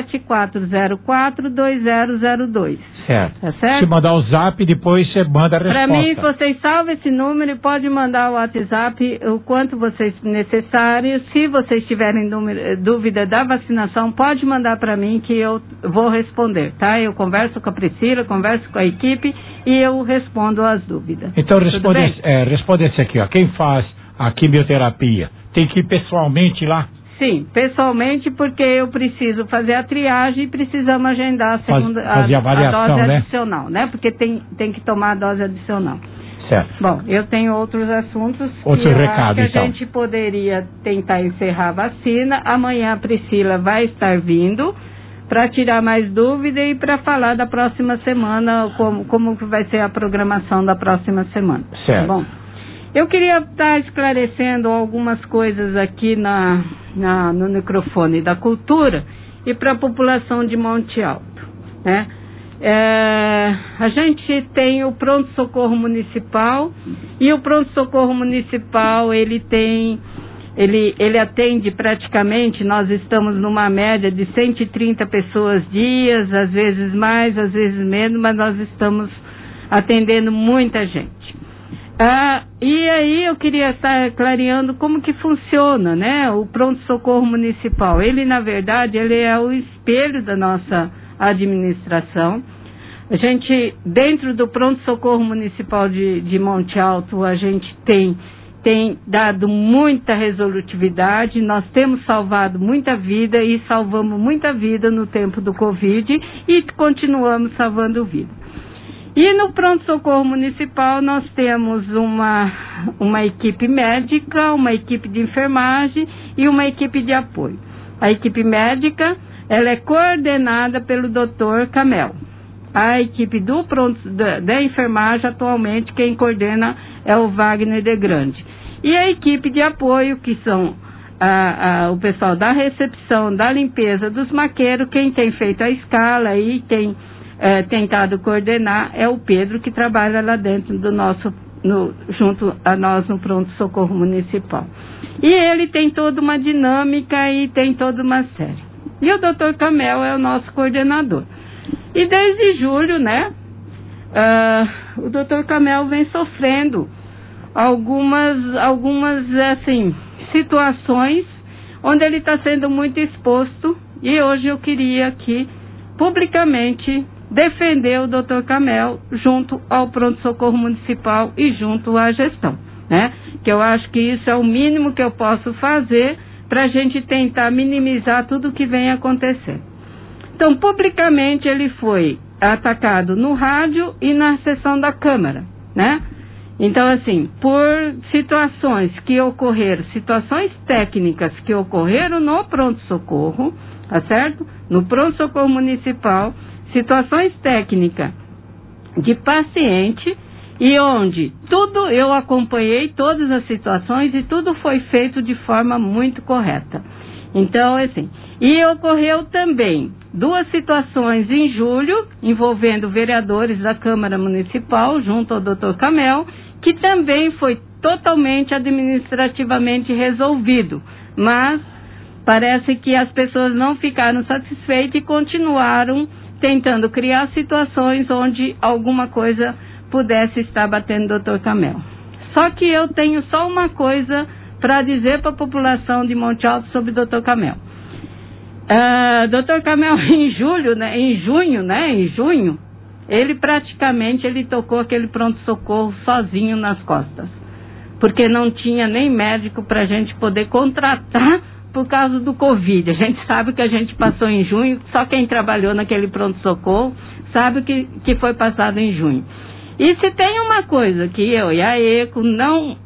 974042002. Certo. Tá certo? Se mandar o zap, depois você manda a resposta. Para mim, vocês salvam esse número e pode mandar o WhatsApp o quanto vocês necessário. Se vocês tiverem dúvida da vacinação, pode mandar para mim que eu vou responder, tá? Eu converso com a Priscila, converso com a equipe e eu respondo as dúvidas. Então responde esse aqui, ó. Quem faz a quimioterapia tem que ir pessoalmente lá? Sim, pessoalmente, porque eu preciso fazer a triagem e precisamos agendar a segunda fazer a avaliação, dose né? adicional, né? Porque tem que tomar a dose adicional. Certo. Bom, eu tenho outros assuntos Outros recados, que a então. gente poderia tentar encerrar a vacina. Amanhã a Priscila vai estar vindo para tirar mais dúvida e para falar da próxima semana, como vai ser a programação da próxima semana. Certo. Bom, eu queria estar esclarecendo algumas coisas aqui no microfone da cultura e para a população de Monte Alto, né? A gente tem o pronto-socorro municipal e o pronto-socorro municipal ele atende praticamente, nós estamos numa média de 130 pessoas dias, às vezes mais, às vezes menos, mas nós estamos atendendo muita gente. E aí eu queria estar clareando como que funciona, né, o pronto-socorro municipal. Ele, na verdade, ele é o espelho da nossa administração. A gente, dentro do pronto-socorro municipal de Monte Alto, a gente tem dado muita resolutividade, nós temos salvado muita vida e salvamos muita vida no tempo do Covid e continuamos salvando vida. E no pronto-socorro municipal nós temos uma equipe médica, uma equipe de enfermagem e uma equipe de apoio. A equipe médica, ela é coordenada pelo Dr. Camel. A equipe da enfermagem, atualmente, quem coordena é o Wagner de Grande. E a equipe de apoio, que são o pessoal da recepção, da limpeza dos maqueiros, quem tem feito a escala e tem tentado coordenar é o Pedro, que trabalha lá dentro do junto a nós no pronto-socorro municipal. E ele tem toda uma dinâmica e tem toda uma série. E o Dr. Camel é o nosso coordenador. E desde julho, né, o Dr. Camel vem sofrendo algumas assim, situações onde ele está sendo muito exposto, e hoje eu queria aqui publicamente defender o Dr. Camel junto ao pronto-socorro municipal e junto à gestão, né? Que eu acho que isso é o mínimo que eu posso fazer para a gente tentar minimizar tudo o que vem acontecendo. Então, publicamente ele foi atacado no rádio e na sessão da Câmara, né? Então, assim, por situações que ocorreram, situações técnicas que ocorreram no pronto-socorro, tá certo? No pronto-socorro municipal, situações técnicas de paciente e onde tudo, eu acompanhei todas as situações e tudo foi feito de forma muito correta. Então, assim, e ocorreu também 2 situações em julho, envolvendo vereadores da Câmara Municipal, junto ao Dr. Camel, que também foi totalmente administrativamente resolvido, mas parece que as pessoas não ficaram satisfeitas e continuaram tentando criar situações onde alguma coisa pudesse estar batendo o Dr. Camel. Só que eu tenho só uma coisa para dizer para a população de Monte Alto sobre o Dr. Camel. Dr. Camel, em junho, ele praticamente tocou aquele pronto-socorro sozinho nas costas, porque não tinha nem médico para a gente poder contratar por causa do Covid. A gente sabe que a gente passou em junho, só quem trabalhou naquele pronto-socorro sabe que foi passado em junho. E se tem uma coisa que eu e a ECO não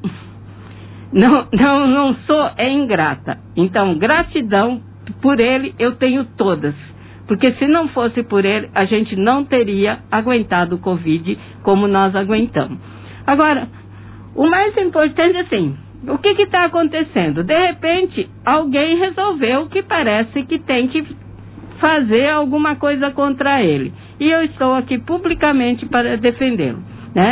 sou, é ingrata. Então, gratidão por ele eu tenho todas. Porque se não fosse por ele, a gente não teria aguentado o Covid como nós aguentamos. Agora, o mais importante é assim, o que está acontecendo? De repente, alguém resolveu que parece que tem que fazer alguma coisa contra ele. E eu estou aqui publicamente para defendê-lo, né?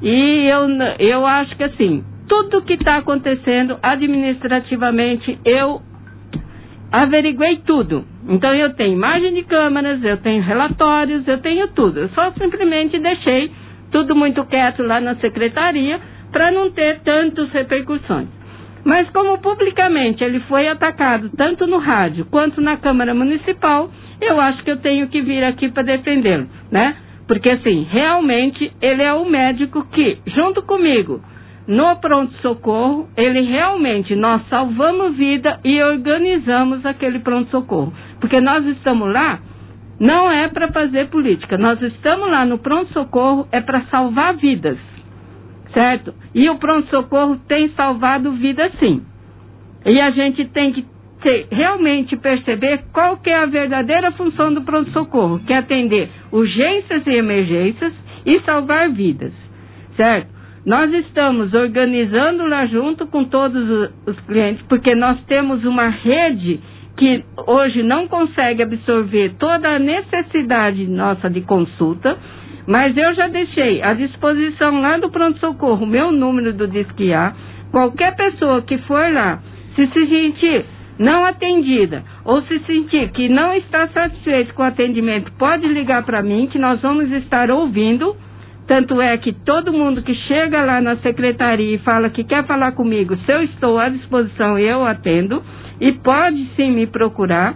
E eu acho que assim, tudo que está acontecendo administrativamente, eu averiguei tudo. Então eu tenho imagem de câmeras, eu tenho relatórios, eu tenho tudo. Eu só simplesmente deixei tudo muito quieto lá na secretaria para não ter tantas repercussões. Mas como publicamente ele foi atacado tanto no rádio quanto na Câmara Municipal, eu acho que eu tenho que vir aqui para defendê-lo, né? Porque assim, realmente ele é o médico que, junto comigo, no pronto-socorro, ele realmente, nós salvamos vida e organizamos aquele pronto-socorro. Porque nós estamos lá, não é para fazer política, nós estamos lá no pronto-socorro, é para salvar vidas, certo? E o pronto-socorro tem salvado vidas sim. E a gente tem que realmente perceber qual que é a verdadeira função do pronto-socorro, que é atender urgências e emergências e salvar vidas, certo? Nós estamos organizando lá junto com todos os clientes, porque nós temos uma rede que hoje não consegue absorver toda a necessidade nossa de consulta, mas eu já deixei à disposição lá do pronto-socorro, meu número do Disque A. Qualquer pessoa que for lá, se sentir não atendida, ou se sentir que não está satisfeito com o atendimento, pode ligar para mim, que nós vamos estar ouvindo. Tanto é que todo mundo que chega lá na secretaria e fala que quer falar comigo, se eu estou à disposição, eu atendo. E pode sim me procurar.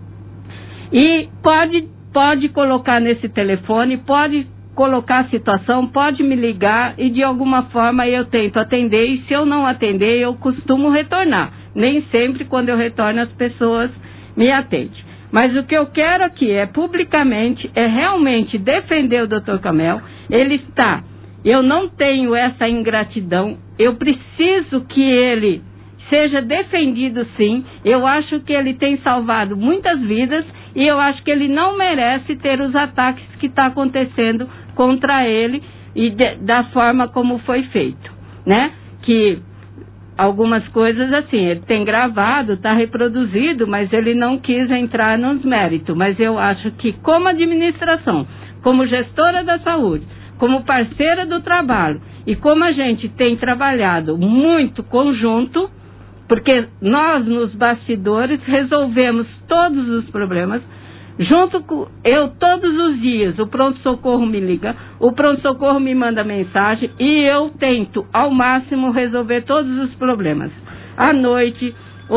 E pode colocar nesse telefone, pode colocar a situação, pode me ligar e de alguma forma eu tento atender. E se eu não atender, eu costumo retornar. Nem sempre quando eu retorno as pessoas me atendem. Mas o que eu quero aqui é publicamente, é realmente defender o Dr. Camel. Ele está, eu não tenho essa ingratidão, eu preciso que ele seja defendido sim. Eu acho que ele tem salvado muitas vidas e eu acho que ele não merece ter os ataques que está acontecendo contra ele e da forma como foi feito, né? Que algumas coisas assim, ele tem gravado, está reproduzido, mas ele não quis entrar nos méritos. Mas eu acho que como administração, como gestora da saúde, como parceira do trabalho e como a gente tem trabalhado muito conjunto, porque nós nos bastidores resolvemos todos os problemas, junto com eu todos os dias, o pronto-socorro me liga, o pronto-socorro me manda mensagem e eu tento ao máximo resolver todos os problemas. À noite,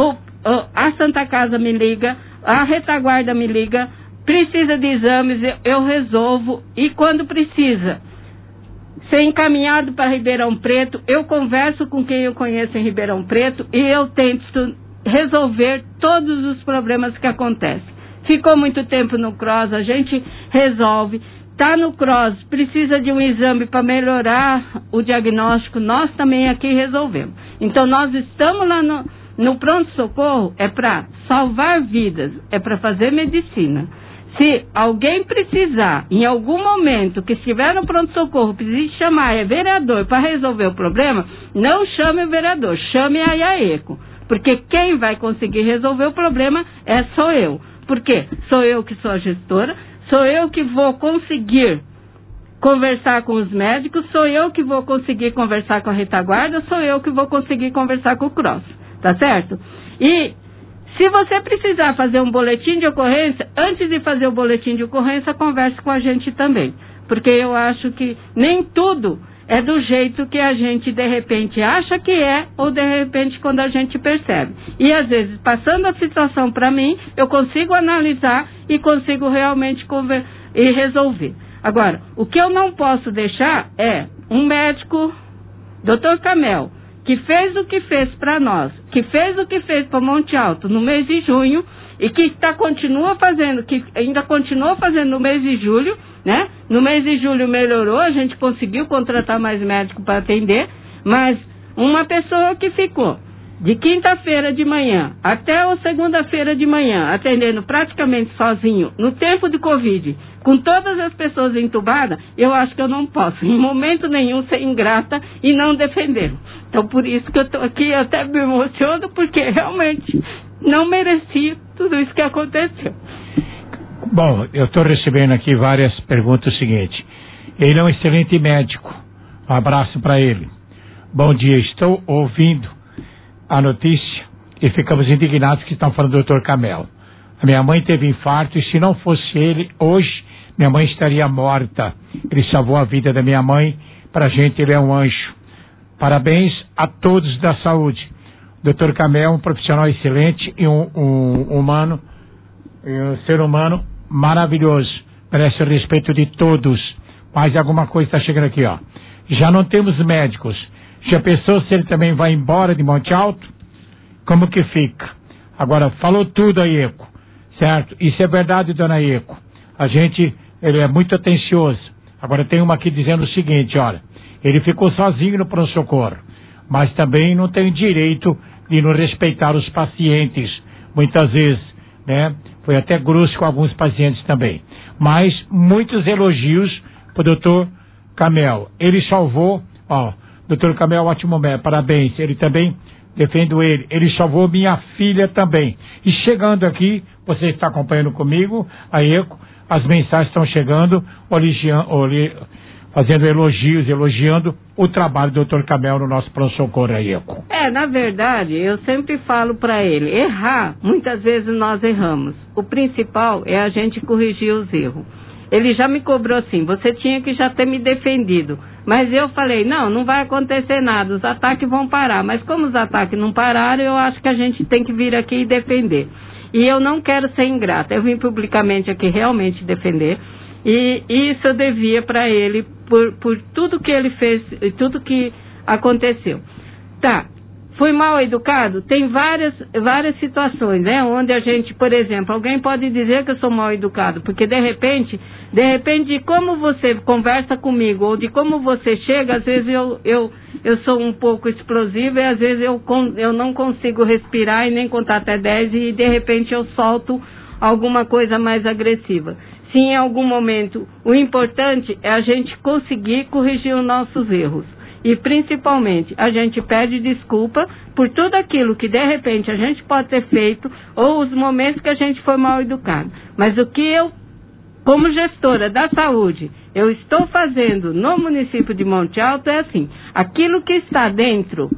a Santa Casa me liga, a retaguarda me liga, precisa de exames, eu resolvo e quando precisa ser encaminhado para Ribeirão Preto, eu converso com quem eu conheço em Ribeirão Preto e eu tento resolver todos os problemas que acontecem. Ficou muito tempo no CROSS, a gente resolve. Está no CROSS, precisa de um exame para melhorar o diagnóstico, nós também aqui resolvemos. Então nós estamos lá no pronto-socorro, é para salvar vidas, é para fazer medicina. Se alguém precisar, em algum momento que estiver no pronto-socorro, precisa chamar vereador para resolver o problema, não chame o vereador, chame a IAECO. Porque quem vai conseguir resolver o problema sou eu. Por quê? Sou eu que sou a gestora, sou eu que vou conseguir conversar com os médicos, sou eu que vou conseguir conversar com a retaguarda, sou eu que vou conseguir conversar com o CROSS, tá certo? E se você precisar fazer um boletim de ocorrência, antes de fazer o boletim de ocorrência, converse com a gente também. Porque eu acho que nem tudo é do jeito que a gente de repente acha que é, ou de repente quando a gente percebe. E às vezes, passando a situação para mim, eu consigo analisar e consigo realmente e resolver. Agora, o que eu não posso deixar é um médico, Dr. Camel, que fez o que fez para nós, que fez o que fez para Monte Alto no mês de junho e que continua fazendo, que ainda continua fazendo no mês de julho, né? No mês de julho melhorou, a gente conseguiu contratar mais médico para atender, mas uma pessoa que ficou de quinta-feira de manhã até a segunda-feira de manhã, atendendo praticamente sozinho, no tempo de Covid, com todas as pessoas entubadas, eu acho que eu não posso, em momento nenhum, ser ingrata e não defender. Então, por isso que eu estou aqui, eu até me emociono, porque realmente não merecia tudo isso que aconteceu. Bom, eu estou recebendo aqui várias perguntas seguintes. Ele é um excelente médico. Um abraço para ele. Bom dia, estou ouvindo a notícia e ficamos indignados que estão falando do Dr. Camelo. A minha mãe teve infarto e se não fosse ele, hoje minha mãe estaria morta. Ele salvou a vida da minha mãe. Pra gente ele é um anjo. Parabéns a todos da saúde. O Dr. Camelo é um profissional excelente e um ser humano maravilhoso. Merece o respeito de todos. Mais alguma coisa está chegando aqui, ó. Já não temos médicos. Já pensou se ele também vai embora de Monte Alto? Como que fica? Agora, falou tudo aí, Eco. Certo? Isso é verdade, dona Eco. Ele é muito atencioso. Agora tem uma aqui dizendo o seguinte, olha. Ele ficou sozinho no pronto-socorro. Mas também não tem direito de não respeitar os pacientes. Muitas vezes, né? Foi até grosso com alguns pacientes também. Mas muitos elogios pro doutor Camelo. Ele salvou, ó, doutor Camelo, ótimo médico, parabéns. Ele também, defendo ele. Ele salvou minha filha também. E chegando aqui, você está acompanhando comigo, a Eco, as mensagens estão chegando, fazendo elogiando o trabalho do Dr. Camelo no nosso pronto-socorro aí, Eco. Na verdade, eu sempre falo para ele, errar, muitas vezes nós erramos. O principal é a gente corrigir os erros. Ele já me cobrou assim, você tinha que já ter me defendido. Mas eu falei, não vai acontecer nada, os ataques vão parar. Mas como os ataques não pararam, eu acho que a gente tem que vir aqui e defender. E eu não quero ser ingrata, eu vim publicamente aqui realmente defender. E isso eu devia para ele por tudo que ele fez e tudo que aconteceu. Tá, fui mal educado? Tem várias situações, né? Onde a gente, por exemplo, alguém pode dizer que eu sou mal educado, porque de repente, de como você conversa comigo ou de como você chega, às vezes eu sou um pouco explosiva e às vezes eu não consigo respirar e nem contar até 10 e de repente eu solto alguma coisa mais agressiva. Se em algum momento, o importante é a gente conseguir corrigir os nossos erros. E principalmente, a gente pede desculpa por tudo aquilo que de repente a gente pode ter feito ou os momentos que a gente foi mal educado. Mas o que eu, como gestora da saúde, eu estou fazendo no município de Monte Alto é assim, aquilo que está dentro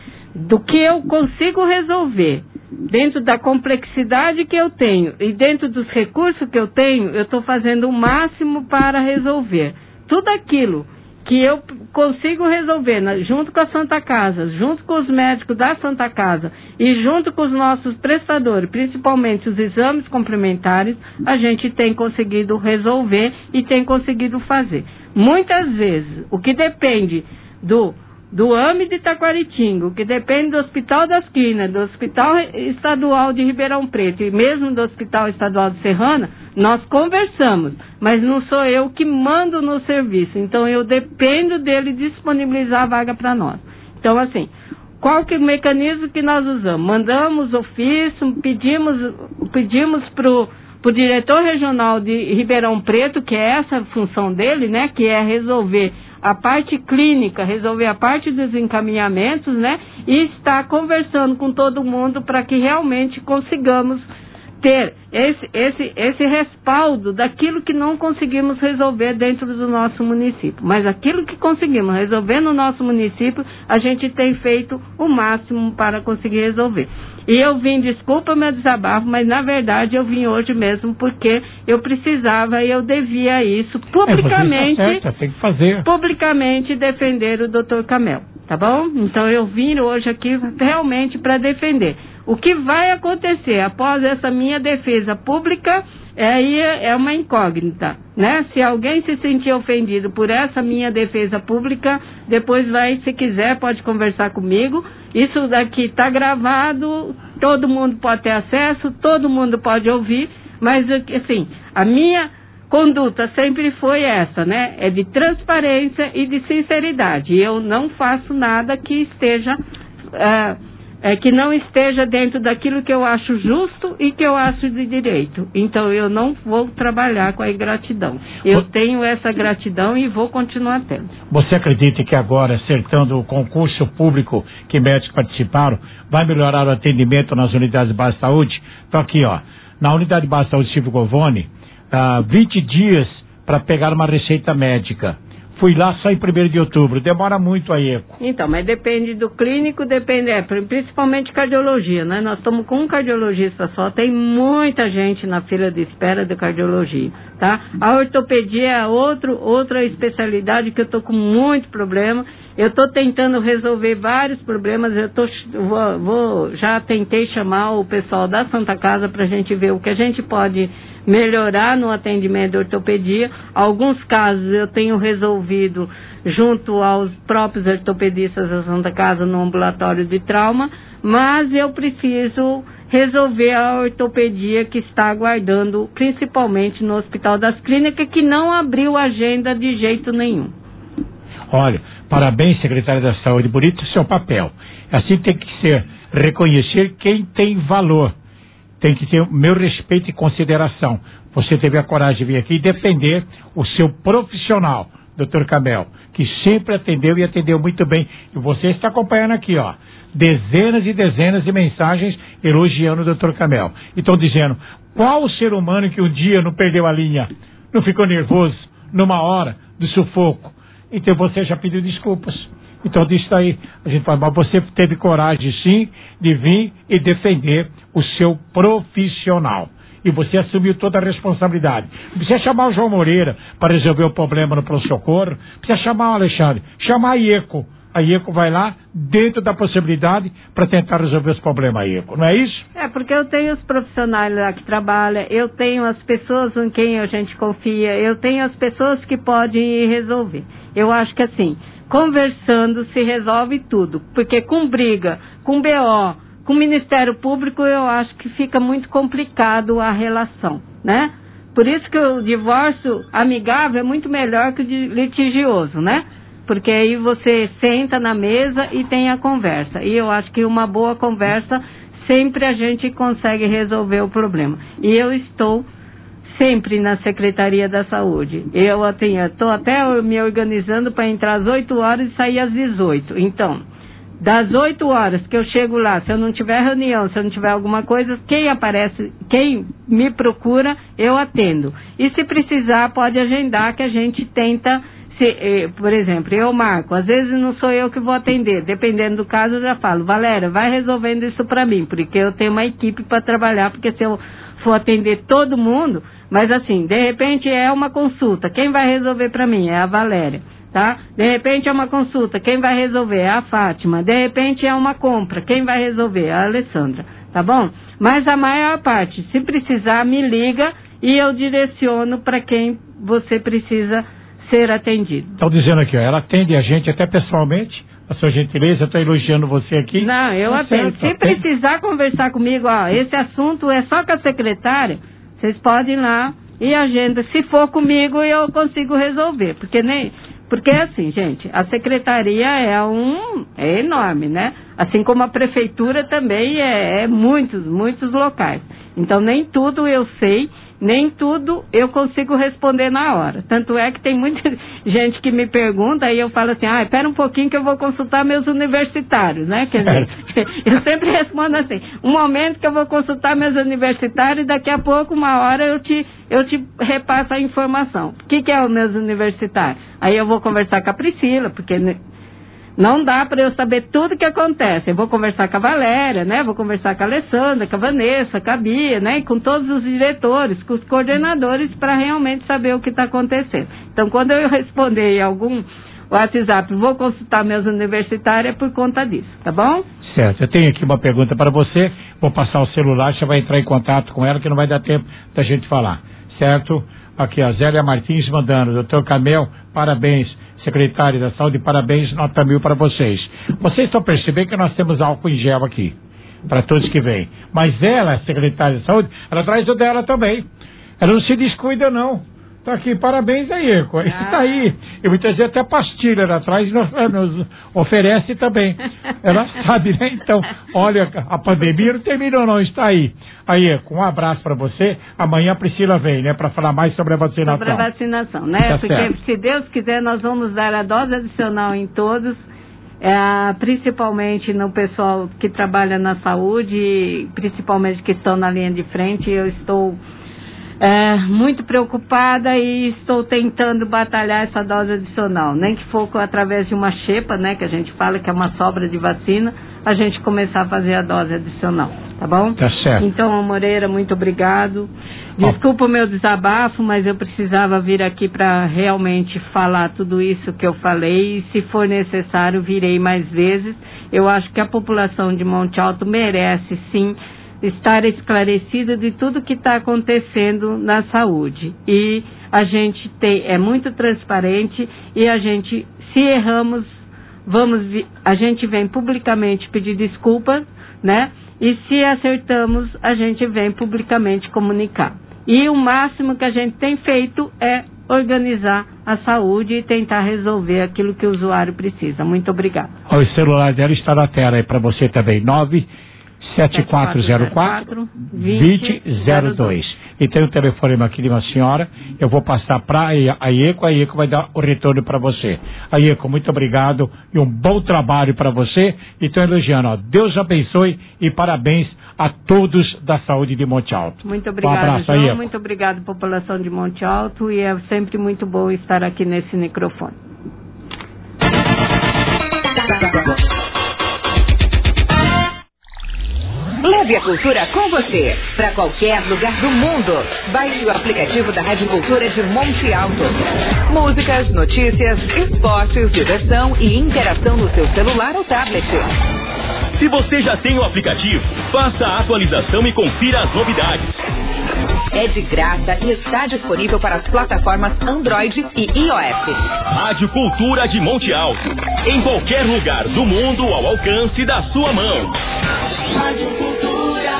do que eu consigo resolver, dentro da complexidade que eu tenho e dentro dos recursos que eu tenho, eu estou fazendo o máximo para resolver. Tudo aquilo que eu consigo resolver, junto com a Santa Casa, junto com os médicos da Santa Casa e junto com os nossos prestadores, principalmente os exames complementares, a gente tem conseguido resolver e tem conseguido fazer. Muitas vezes, o que depende do AME de Taquaritinga, que depende do Hospital das Quinas, do Hospital Estadual de Ribeirão Preto e mesmo do Hospital Estadual de Serrana, nós conversamos, mas não sou eu que mando no serviço, então eu dependo dele disponibilizar a vaga para nós. Então, assim, qual que é o mecanismo que nós usamos? Mandamos ofício, pedimos para o diretor regional de Ribeirão Preto, que é essa a função dele, né, que é resolver a parte clínica, resolver a parte dos encaminhamentos, né? E estar conversando com todo mundo para que realmente consigamos ter esse respaldo daquilo que não conseguimos resolver dentro do nosso município. Mas aquilo que conseguimos resolver no nosso município, a gente tem feito o máximo para conseguir resolver. E eu vim, desculpa meu desabafo, mas na verdade eu vim hoje mesmo porque eu precisava e eu devia isso publicamente, tem que fazer. Publicamente defender o Dr. Camelo, tá bom? Então eu vim hoje aqui realmente para defender. O que vai acontecer após essa minha defesa pública é uma incógnita, né? Se alguém se sentir ofendido por essa minha defesa pública, depois se quiser, pode conversar comigo. Isso daqui está gravado, todo mundo pode ter acesso, todo mundo pode ouvir, mas assim, a minha conduta sempre foi essa, né? É de transparência e de sinceridade. Eu não faço nada que esteja que não esteja dentro daquilo que eu acho justo e que eu acho de direito. Então, eu não vou trabalhar com a ingratidão. Eu tenho essa gratidão e vou continuar tendo. Você acredita que agora, acertando o concurso público que médicos participaram, vai melhorar o atendimento nas unidades de base de saúde? Então, aqui, ó, na unidade de base de saúde Silvio Govone, 20 dias para pegar uma receita médica. Fui lá só em 1º de outubro. Demora muito a eco. Então, mas depende do clínico, principalmente cardiologia, né? Nós estamos com um cardiologista só, tem muita gente na fila de espera de cardiologia, tá? A ortopedia é outra especialidade que eu estou com muito problema. Eu estou tentando resolver vários problemas. Já tentei chamar o pessoal da Santa Casa para a gente ver o que a gente pode melhorar no atendimento de ortopedia. Alguns casos eu tenho resolvido junto aos próprios ortopedistas da Santa Casa no ambulatório de trauma, mas eu preciso resolver a ortopedia que está aguardando, principalmente no Hospital das Clínicas, que não abriu agenda de jeito nenhum. Olha, parabéns, secretária da Saúde, bonito o seu papel. Assim tem que ser, reconhecer quem tem valor. Tem que ter o meu respeito e consideração. Você teve a coragem de vir aqui e defender o seu profissional, Dr. Camel, que sempre atendeu e atendeu muito bem. E você está acompanhando aqui, ó, dezenas e dezenas de mensagens elogiando o Dr. Camel. E estão dizendo, qual o ser humano que um dia não perdeu a linha, não ficou nervoso, numa hora do sufoco? Então você já pediu desculpas. Então disso aí, a gente fala, mas você teve coragem sim de vir e defender o seu profissional. E você assumiu toda a responsabilidade. Não precisa chamar o João Moreira para resolver o problema no pronto-socorro. Precisa chamar o Alexandre. Chamar a IECO. A IECO vai lá, dentro da possibilidade, para tentar resolver os problemas, a IECO. Não é isso? É, porque eu tenho os profissionais lá que trabalham, eu tenho as pessoas em quem a gente confia, eu tenho as pessoas que podem resolver. Eu acho que assim, conversando se resolve tudo. Porque com briga, com BO, com o Ministério Público, eu acho que fica muito complicado a relação, né? Por isso que o divórcio amigável é muito melhor que o litigioso, né? Porque aí você senta na mesa e tem a conversa. E eu acho que uma boa conversa, sempre a gente consegue resolver o problema. E eu estou sempre na Secretaria da Saúde. Eu estou até me organizando para entrar às 8 horas e sair às 18. Então, das 8 horas que eu chego lá, se eu não tiver reunião, se eu não tiver alguma coisa, quem aparece, quem me procura, eu atendo. E se precisar, pode agendar que a gente tenta, por exemplo, eu marco. Às vezes não sou eu que vou atender. Dependendo do caso, eu já falo, Valéria, vai resolvendo isso para mim, porque eu tenho uma equipe para trabalhar, porque se eu for atender todo mundo, mas assim, de repente é uma consulta, quem vai resolver para mim? É a Valéria. Tá? De repente é uma consulta, quem vai resolver? É a Fátima. De repente é uma compra, quem vai resolver? É a Alessandra, tá bom? Mas a maior parte, se precisar, me liga e eu direciono para quem você precisa ser atendido. Estão dizendo aqui, ó, ela atende a gente até pessoalmente, a sua gentileza, estou elogiando você aqui. Não, eu atendo. Se precisar conversar comigo, ó, esse assunto é só com a secretária, vocês podem ir lá e agenda. Se for comigo, eu consigo resolver, porque assim, gente, a secretaria é enorme, né? Assim como a prefeitura também é muitos locais. Então, nem tudo eu sei, nem tudo eu consigo responder na hora. Tanto é que tem muita gente que me pergunta e eu falo assim, espera um pouquinho que eu vou consultar meus universitários, né? Quer dizer, eu sempre respondo assim, um momento que eu vou consultar meus universitários e daqui a pouco, uma hora, eu te repasso a informação. O que é os meus universitários? Aí eu vou conversar com a Priscila, porque não dá para eu saber tudo o que acontece. Eu vou conversar com a Valéria, né? Vou conversar com a Alessandra, com a Vanessa, com a Bia, né? E com todos os diretores, com os coordenadores, para realmente saber o que está acontecendo. Então, quando eu responder em algum WhatsApp, vou consultar meus universitários, é por conta disso, tá bom? Certo. Eu tenho aqui uma pergunta para você. Vou passar o celular, você vai entrar em contato com ela, que não vai dar tempo da gente falar. Certo? Aqui, a Zélia Martins mandando. Doutor Camel, parabéns. Secretário da Saúde, parabéns, nota 1000 para vocês. Vocês estão percebendo que nós temos álcool em gel aqui, para todos que vêm. Mas ela, secretária da Saúde, ela traz o dela também. Ela não se descuida, não. Tá aqui, parabéns aí, Eco. Está aí. Eu vou trazer até pastilha ela traz e nos oferece também. Ela sabe, né? Então, olha, a pandemia não terminou não, está aí. Aí, Eco, um abraço para você. Amanhã a Priscila vem, né, para falar mais sobre a vacinação. Sobre a vacinação, né? Tá porque, certo. se Deus quiser, nós vamos dar a dose adicional em todos, principalmente no pessoal que trabalha na saúde, principalmente que estão na linha de frente. Eu estou muito preocupada e estou tentando batalhar essa dose adicional. Nem que for através de uma xepa, né, que a gente fala que é uma sobra de vacina, a gente começar a fazer a dose adicional, tá bom? Tá certo. Então, Moreira, muito obrigado. Desculpa o meu desabafo, mas eu precisava vir aqui para realmente falar tudo isso que eu falei e, se for necessário, virei mais vezes. Eu acho que a população de Monte Alto merece, sim, estar esclarecida de tudo que está acontecendo na saúde. E a gente é muito transparente e a gente, se erramos, a gente vem publicamente pedir desculpas, né? E se acertamos, a gente vem publicamente comunicar. E o máximo que a gente tem feito é organizar a saúde e tentar resolver aquilo que o usuário precisa. Muito obrigada. O celular dela está na tela aí para você também, 97404-2002. E tem um telefonema aqui de uma senhora, eu vou passar para a IECO vai dar o retorno para você. A IECO, muito obrigado e um bom trabalho para você. E estou elogiando, ó, Deus abençoe e parabéns a todos da saúde de Monte Alto. Muito obrigado, um abraço, João, IECO. muito obrigado, população de Monte Alto, e é sempre muito bom estar aqui nesse microfone. Leve a cultura com você para qualquer lugar do mundo. Baixe o aplicativo da Rádio Cultura de Monte Alto. Músicas, notícias, esportes, diversão e interação no seu celular ou tablet. Se você já tem o aplicativo, faça a atualização e confira as novidades. É de graça e está disponível para as plataformas Android e iOS. Rádio Cultura de Monte Alto. Em qualquer lugar do mundo, ao alcance da sua mão. Rádio Cultura,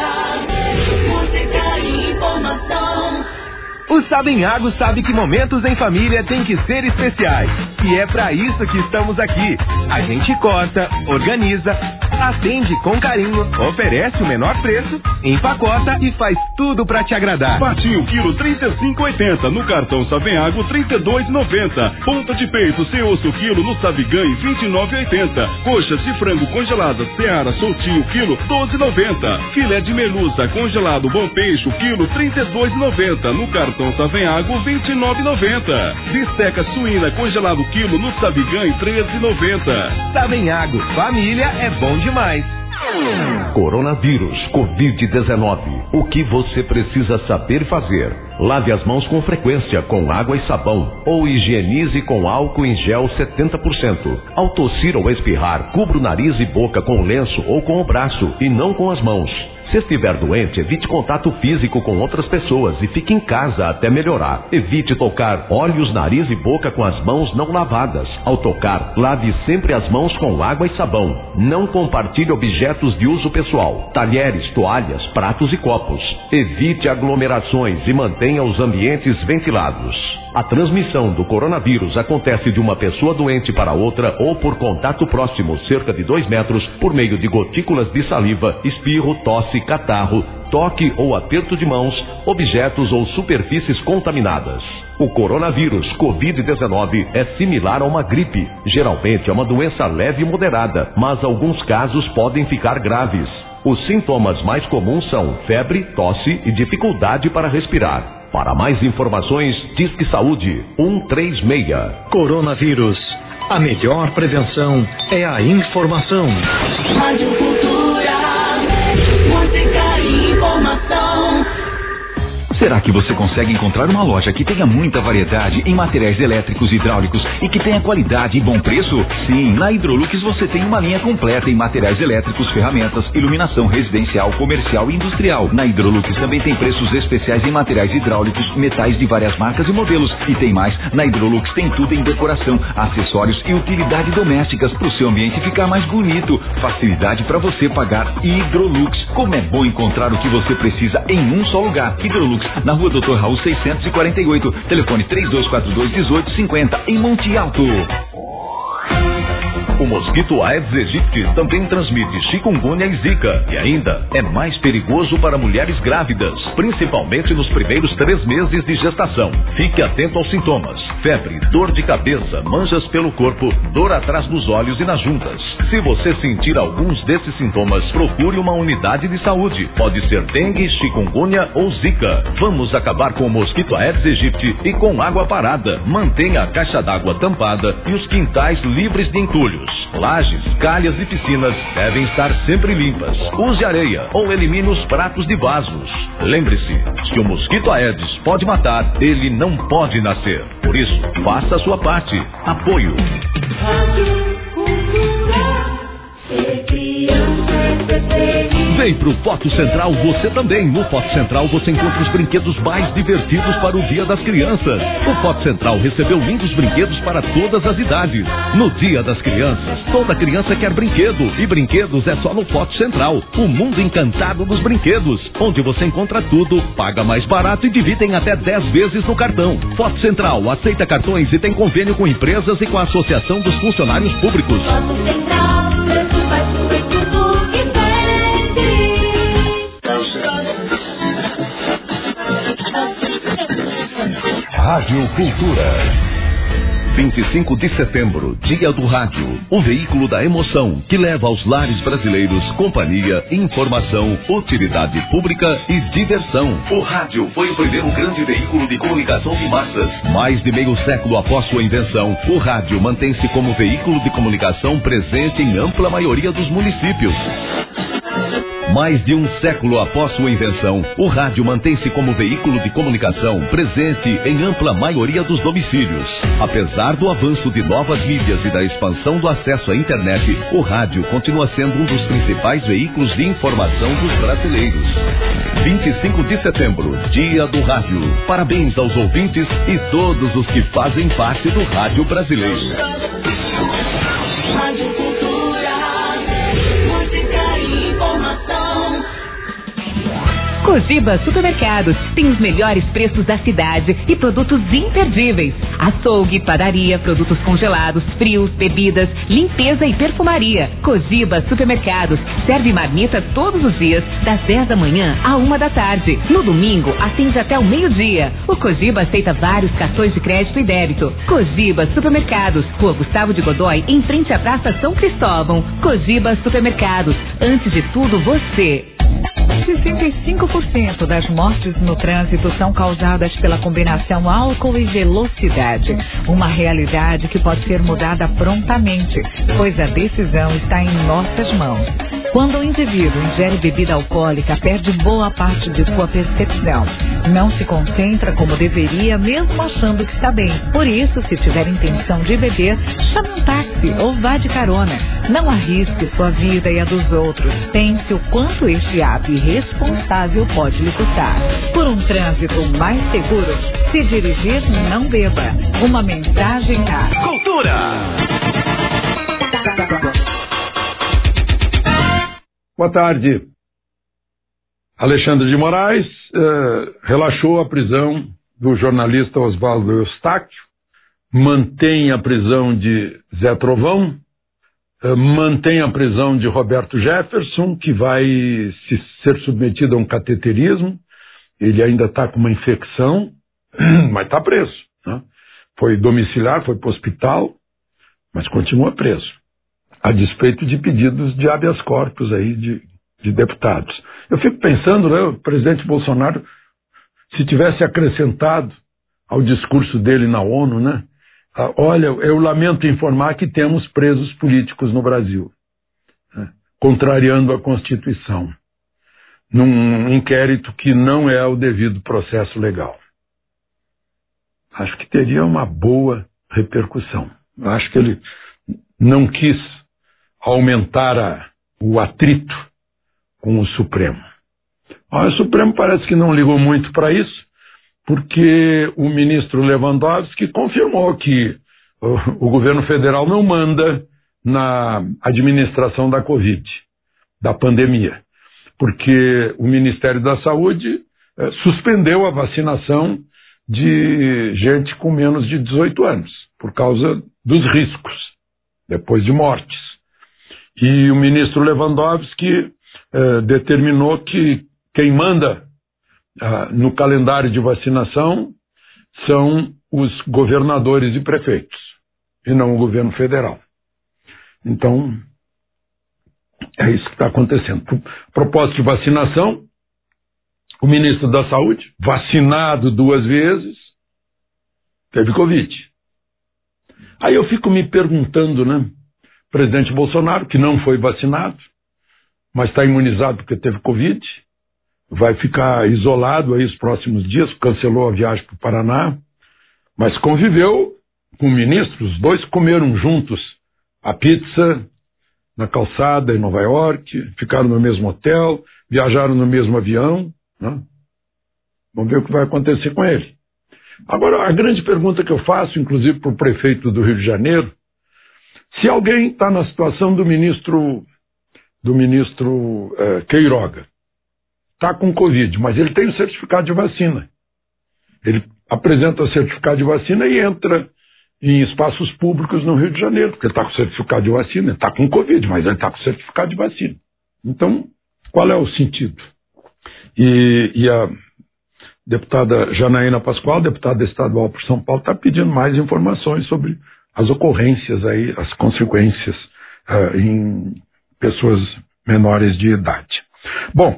música e informação. O Sabenhago sabe que momentos em família tem que ser especiais. E é pra isso que estamos aqui. A gente corta, organiza, atende com carinho, oferece o menor preço, empacota e faz tudo pra te agradar. Patinho quilo 35,80, no cartão Sabenhago 32,90. Ponta de peito sem osso quilo no Savigan 29,80. Coxas de frango congeladas Seara soltinho quilo 12,90. Filé de merluza congelado Bom Peixe quilo 32,90, no cartão Savenhago 29,90. Bisteca suína congelado quilo no Savigan 13,90. Savenhago, família é bom demais. Coronavírus, Covid-19. O que você precisa saber fazer? Lave as mãos com frequência com água e sabão ou higienize com álcool em gel 70%. Ao tossir ou espirrar, cubra o nariz e boca com lenço ou com o braço e não com as mãos. Se estiver doente, evite contato físico com outras pessoas e fique em casa até melhorar. Evite tocar olhos, nariz e boca com as mãos não lavadas. Ao tocar, lave sempre as mãos com água e sabão. Não compartilhe objetos de uso pessoal, talheres, toalhas, pratos e copos. Evite aglomerações e mantenha os ambientes ventilados. A transmissão do coronavírus acontece de uma pessoa doente para outra ou por contato próximo, cerca de 2 metros, por meio de gotículas de saliva, espirro, tosse, catarro, toque ou aperto de mãos, objetos ou superfícies contaminadas. O coronavírus Covid-19 é similar a uma gripe. Geralmente é uma doença leve e moderada, mas alguns casos podem ficar graves. Os sintomas mais comuns são febre, tosse e dificuldade para respirar. Para mais informações, Disque Saúde 136. Coronavírus. A melhor prevenção é a informação. Rádio Cultura, música e informação. Será que você consegue encontrar uma loja que tenha muita variedade em materiais elétricos e hidráulicos e que tenha qualidade e bom preço? Sim, na Hidrolux você tem uma linha completa em materiais elétricos, ferramentas, iluminação residencial, comercial e industrial. Na Hidrolux também tem preços especiais em materiais hidráulicos, metais de várias marcas e modelos. E tem mais, na Hidrolux tem tudo em decoração, acessórios e utilidade domésticas para o seu ambiente ficar mais bonito. Facilidade para você pagar. Hidrolux. Como é bom encontrar o que você precisa em um só lugar. Hidrolux, na rua Dr. Raul 648, telefone 3242-1850, em Monte Alto. O mosquito Aedes aegypti também transmite chikungunya e zika e ainda é mais perigoso para mulheres grávidas, principalmente nos primeiros 3 meses de gestação. Fique atento aos sintomas: febre, dor de cabeça, manchas pelo corpo, dor atrás dos olhos e nas juntas. Se você sentir alguns desses sintomas, procure uma unidade de saúde. Pode ser dengue, chikungunya ou zika. Vamos acabar com o mosquito Aedes aegypti e com água parada. Mantenha a caixa d'água tampada e os quintais livres de entulhos. Lajes, calhas e piscinas devem estar sempre limpas. Use areia ou elimine os pratos de vasos. Lembre-se, se o mosquito Aedes pode matar, ele não pode nascer. Por isso, faça a sua parte. Apoio. Vem pro Foto Central você também. No Foto Central você encontra os brinquedos mais divertidos para o Dia das Crianças. O Foto Central recebeu lindos brinquedos para todas as idades. No Dia das Crianças, toda criança quer brinquedo. E brinquedos é só no Foto Central. O mundo encantado dos brinquedos, onde você encontra tudo, paga mais barato e divide em até 10 vezes no cartão. Foto Central aceita cartões e tem convênio com empresas e com a Associação dos Funcionários Públicos. Foto Central, preço baixo e tudo que vende. Rádio Cultura. 25 de setembro, Dia do Rádio, o veículo da emoção que leva aos lares brasileiros companhia, informação, utilidade pública e diversão. O rádio foi o primeiro grande veículo de comunicação de massas. Mais de meio século após sua invenção, o rádio mantém-se como veículo de comunicação presente em ampla maioria dos municípios. Mais de um século após sua invenção, o rádio mantém-se como veículo de comunicação presente em ampla maioria dos domicílios. Apesar do avanço de novas mídias e da expansão do acesso à internet, o rádio continua sendo um dos principais veículos de informação dos brasileiros. 25 de setembro, Dia do Rádio. Parabéns aos ouvintes e todos os que fazem parte do rádio brasileiro. Rádio Cultura, música e informação. Cogiba Supermercados tem os melhores preços da cidade e produtos imperdíveis. Açougue, padaria, produtos congelados, frios, bebidas, limpeza e perfumaria. Cogiba Supermercados serve marmita todos os dias, das 10 da manhã à 1 da tarde. No domingo, atende até o meio-dia. O Cogiba aceita vários cartões de crédito e débito. Cogiba Supermercados, Rua Gustavo de Godoy, em frente à Praça São Cristóvão. Cogiba Supermercados, antes de tudo você. 65% das mortes no trânsito são causadas pela combinação álcool e velocidade. Uma realidade que pode ser mudada prontamente, pois a decisão está em nossas mãos. Quando o indivíduo ingere bebida alcoólica, perde boa parte de sua percepção. Não se concentra como deveria, mesmo achando que está bem. Por isso, se tiver intenção de beber, chame um táxi ou vá de carona. Não arrisque sua vida e a dos outros. Pense o quanto este ato irresponsável pode lhe custar. Por um trânsito mais seguro, se dirigir, não beba. Uma mensagem a Cultura. Boa tarde. Alexandre de Moraes relaxou a prisão do jornalista Oswaldo Eustáquio, mantém a prisão de Zé Trovão, mantém a prisão de Roberto Jefferson, que vai ser submetido a um cateterismo. Ele ainda está com uma infecção, mas está preso, né? Foi domiciliar, foi para o hospital, mas continua preso, a despeito de pedidos de habeas corpus aí de deputados. Eu fico pensando, né, o presidente Bolsonaro, se tivesse acrescentado ao discurso dele na ONU, né? Olha, eu lamento informar que temos presos políticos no Brasil, né, contrariando a Constituição, num inquérito que não é o devido processo legal. Acho que teria uma boa repercussão. Acho que ele não quis aumentar o atrito com o Supremo. O Supremo parece que não ligou muito para isso, porque o ministro Lewandowski confirmou que o governo federal não manda na administração da Covid, da pandemia, porque o Ministério da Saúde suspendeu a vacinação de gente com menos de 18 anos, por causa dos riscos, depois de mortes. E o ministro Lewandowski determinou que quem manda no calendário de vacinação são os governadores e prefeitos, e não o governo federal. Então, é isso que está acontecendo. Propósito de vacinação, o ministro da Saúde, vacinado 2 vezes, teve Covid. Aí eu fico me perguntando, né? O presidente Bolsonaro, que não foi vacinado, mas está imunizado porque teve Covid, vai ficar isolado aí os próximos dias, cancelou a viagem para o Paraná, mas conviveu com o ministro, os dois comeram juntos a pizza na calçada em Nova York, ficaram no mesmo hotel, viajaram no mesmo avião, né? Vamos ver o que vai acontecer com ele. Agora, a grande pergunta que eu faço, inclusive para o prefeito do Rio de Janeiro, se alguém está na situação do ministro Queiroga, está com Covid, mas ele tem o certificado de vacina. Ele apresenta o certificado de vacina e entra em espaços públicos no Rio de Janeiro, porque ele está com o certificado de vacina, ele está com Covid, mas ele está com o certificado de vacina. Então, qual é o sentido? E a deputada Janaína Pascoal, deputada estadual por São Paulo, está pedindo mais informações sobre as ocorrências aí, as consequências em pessoas menores de idade. Bom,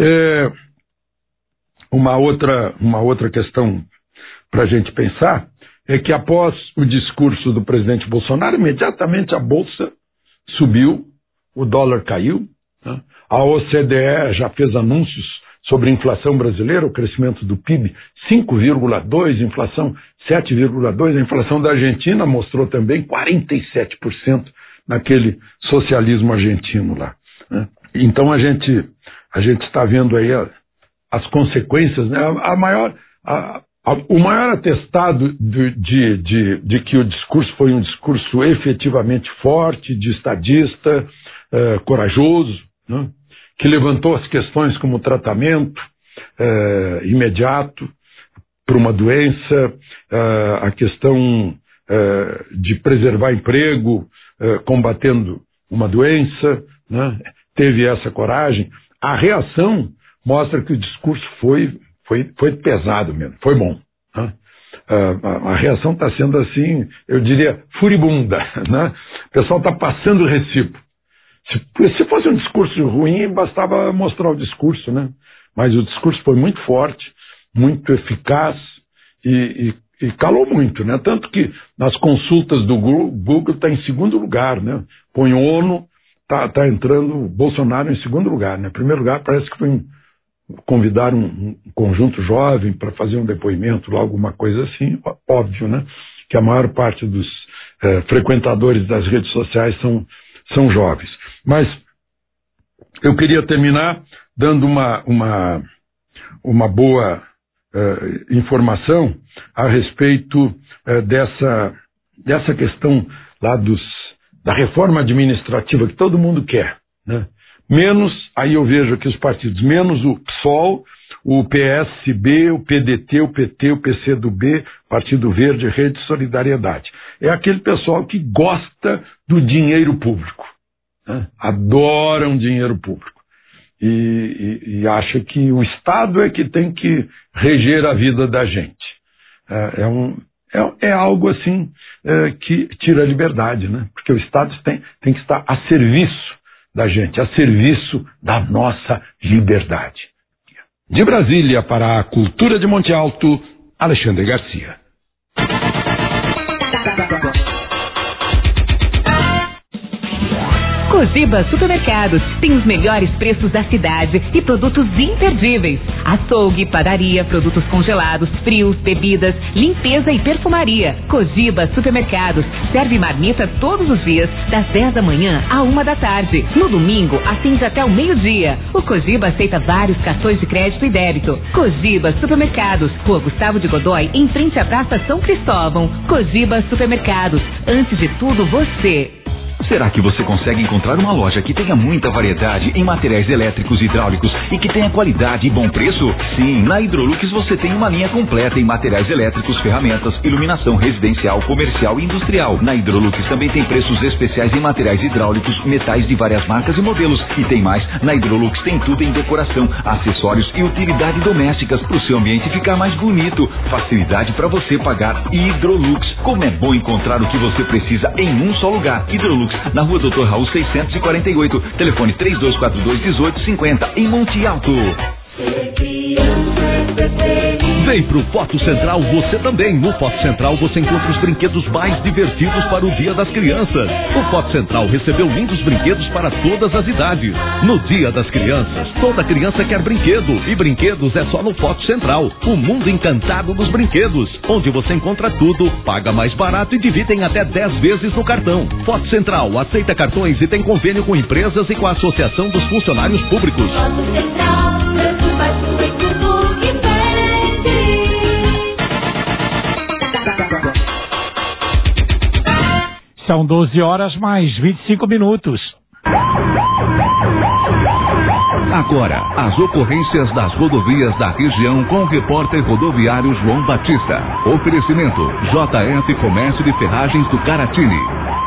uma outra questão para a gente pensar é que após o discurso do presidente Bolsonaro, imediatamente a Bolsa subiu, o dólar caiu, né? A OCDE já fez anúncios sobre a inflação brasileira, o crescimento do PIB 5,2%, inflação 7,2%, a inflação da Argentina mostrou também 47% naquele socialismo argentino lá, né? Então a gente está vendo aí as consequências, né? O maior atestado de que o discurso foi um discurso efetivamente forte, de estadista, corajoso, né? Que levantou as questões como tratamento imediato para uma doença, a questão de preservar emprego, combatendo uma doença, né? Teve essa coragem. A reação mostra que o discurso foi pesado mesmo, foi bom, né? A reação está sendo assim, eu diria, furibunda, né? O pessoal está passando o recibo. Se fosse um discurso ruim, bastava mostrar o discurso, né? Mas o discurso foi muito forte, muito eficaz e calou muito, né? Tanto que nas consultas do Google está em segundo lugar, né? Põe ONU, tá entrando Bolsonaro em segundo lugar, né? Em primeiro lugar parece que foi convidar um conjunto jovem para fazer um depoimento, alguma coisa assim, óbvio, né? Que a maior parte dos frequentadores das redes sociais são jovens. Mas eu queria terminar dando uma boa informação a respeito dessa questão lá da reforma administrativa que todo mundo quer, né? Menos, aí eu vejo aqui os partidos, menos o PSOL, o PSB, o PDT, o PT, o PCdoB, Partido Verde, Rede Solidariedade. É aquele pessoal que gosta do dinheiro público, né? Adoram dinheiro público. E acha que o Estado é que tem que reger a vida da gente. É algo assim que tira a liberdade, né? Porque o Estado tem que estar a serviço da gente, a serviço da nossa liberdade. De Brasília para a Cultura de Monte Alto, Alexandre Garcia. Cogiba Supermercados tem os melhores preços da cidade e produtos imperdíveis. Açougue, padaria, produtos congelados, frios, bebidas, limpeza e perfumaria. Cogiba Supermercados serve marmita todos os dias, das 10 da manhã à 1 da tarde. No domingo, atende até o meio-dia. O Cogiba aceita vários cartões de crédito e débito. Cogiba Supermercados, Rua Gustavo de Godoy, em frente à Praça São Cristóvão. Cogiba Supermercados, antes de tudo você. Será que você consegue encontrar uma loja que tenha muita variedade em materiais elétricos e hidráulicos e que tenha qualidade e bom preço? Sim, na Hidrolux você tem uma linha completa em materiais elétricos, ferramentas, iluminação residencial, comercial e industrial. Na Hidrolux também tem preços especiais em materiais hidráulicos, metais de várias marcas e modelos. E tem mais, na Hidrolux tem tudo em decoração, acessórios e utilidades domésticas para o seu ambiente ficar mais bonito. Facilidade para você pagar. Hidrolux, como é bom encontrar o que você precisa em um só lugar. Hidrolux, na rua Dr. Raul 648, telefone 3242-1850, em Monte Alto. Vem pro Foto Central você também. No Foto Central você encontra os brinquedos mais divertidos para o Dia das Crianças. O Foto Central recebeu lindos brinquedos para todas as idades. No Dia das Crianças, toda criança quer brinquedo. E brinquedos é só no Foto Central. O mundo encantado dos brinquedos, onde você encontra tudo, paga mais barato e divide em até 10 vezes no cartão. Foto Central aceita cartões e tem convênio com empresas e com a Associação dos Funcionários Públicos. Foto Central, preocupa tudo que São 12 horas mais 25 minutos. Agora, as ocorrências das rodovias da região com o repórter rodoviário João Batista. Oferecimento JF Comércio de Ferragens do Caratini.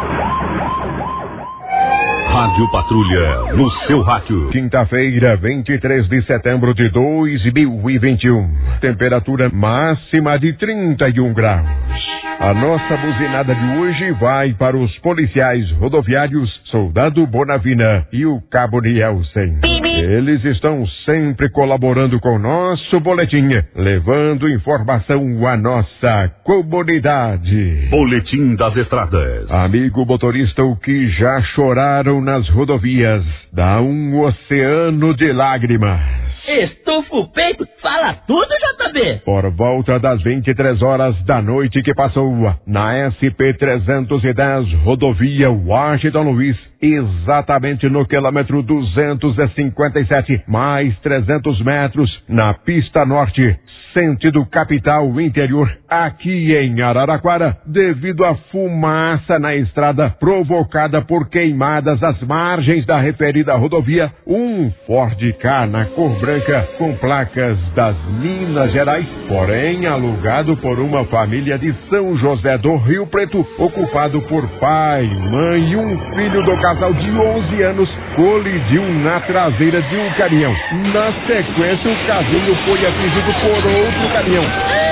Rádio Patrulha, no seu rádio. Quinta-feira, 23 de setembro de 2021. Temperatura máxima de 31 graus. A nossa buzinada de hoje vai para os policiais rodoviários Soldado Bonavina e o Cabo Nielsen. Eles estão sempre colaborando com o nosso boletim, levando informação à nossa comunidade. Boletim das Estradas. Amigo motorista, o que já choraram nas rodovias dá um oceano de lágrimas. Estufa o peito, fala tudo, JB. Por volta das 23 horas da noite que passou, na SP-310, rodovia Washington Luiz, exatamente no quilômetro 257, mais 300 metros, na pista norte, sentido capital interior, aqui em Araraquara, devido à fumaça na estrada provocada por queimadas às margens da referida rodovia, um Ford Ka na cor branca com placas das Minas Gerais, porém alugado por uma família de São José do Rio Preto, ocupado por pai, mãe e um filho do casal de 11 anos, colidiu na traseira de um caminhão. Na sequência, o casinho foi atingido por outro caminhão.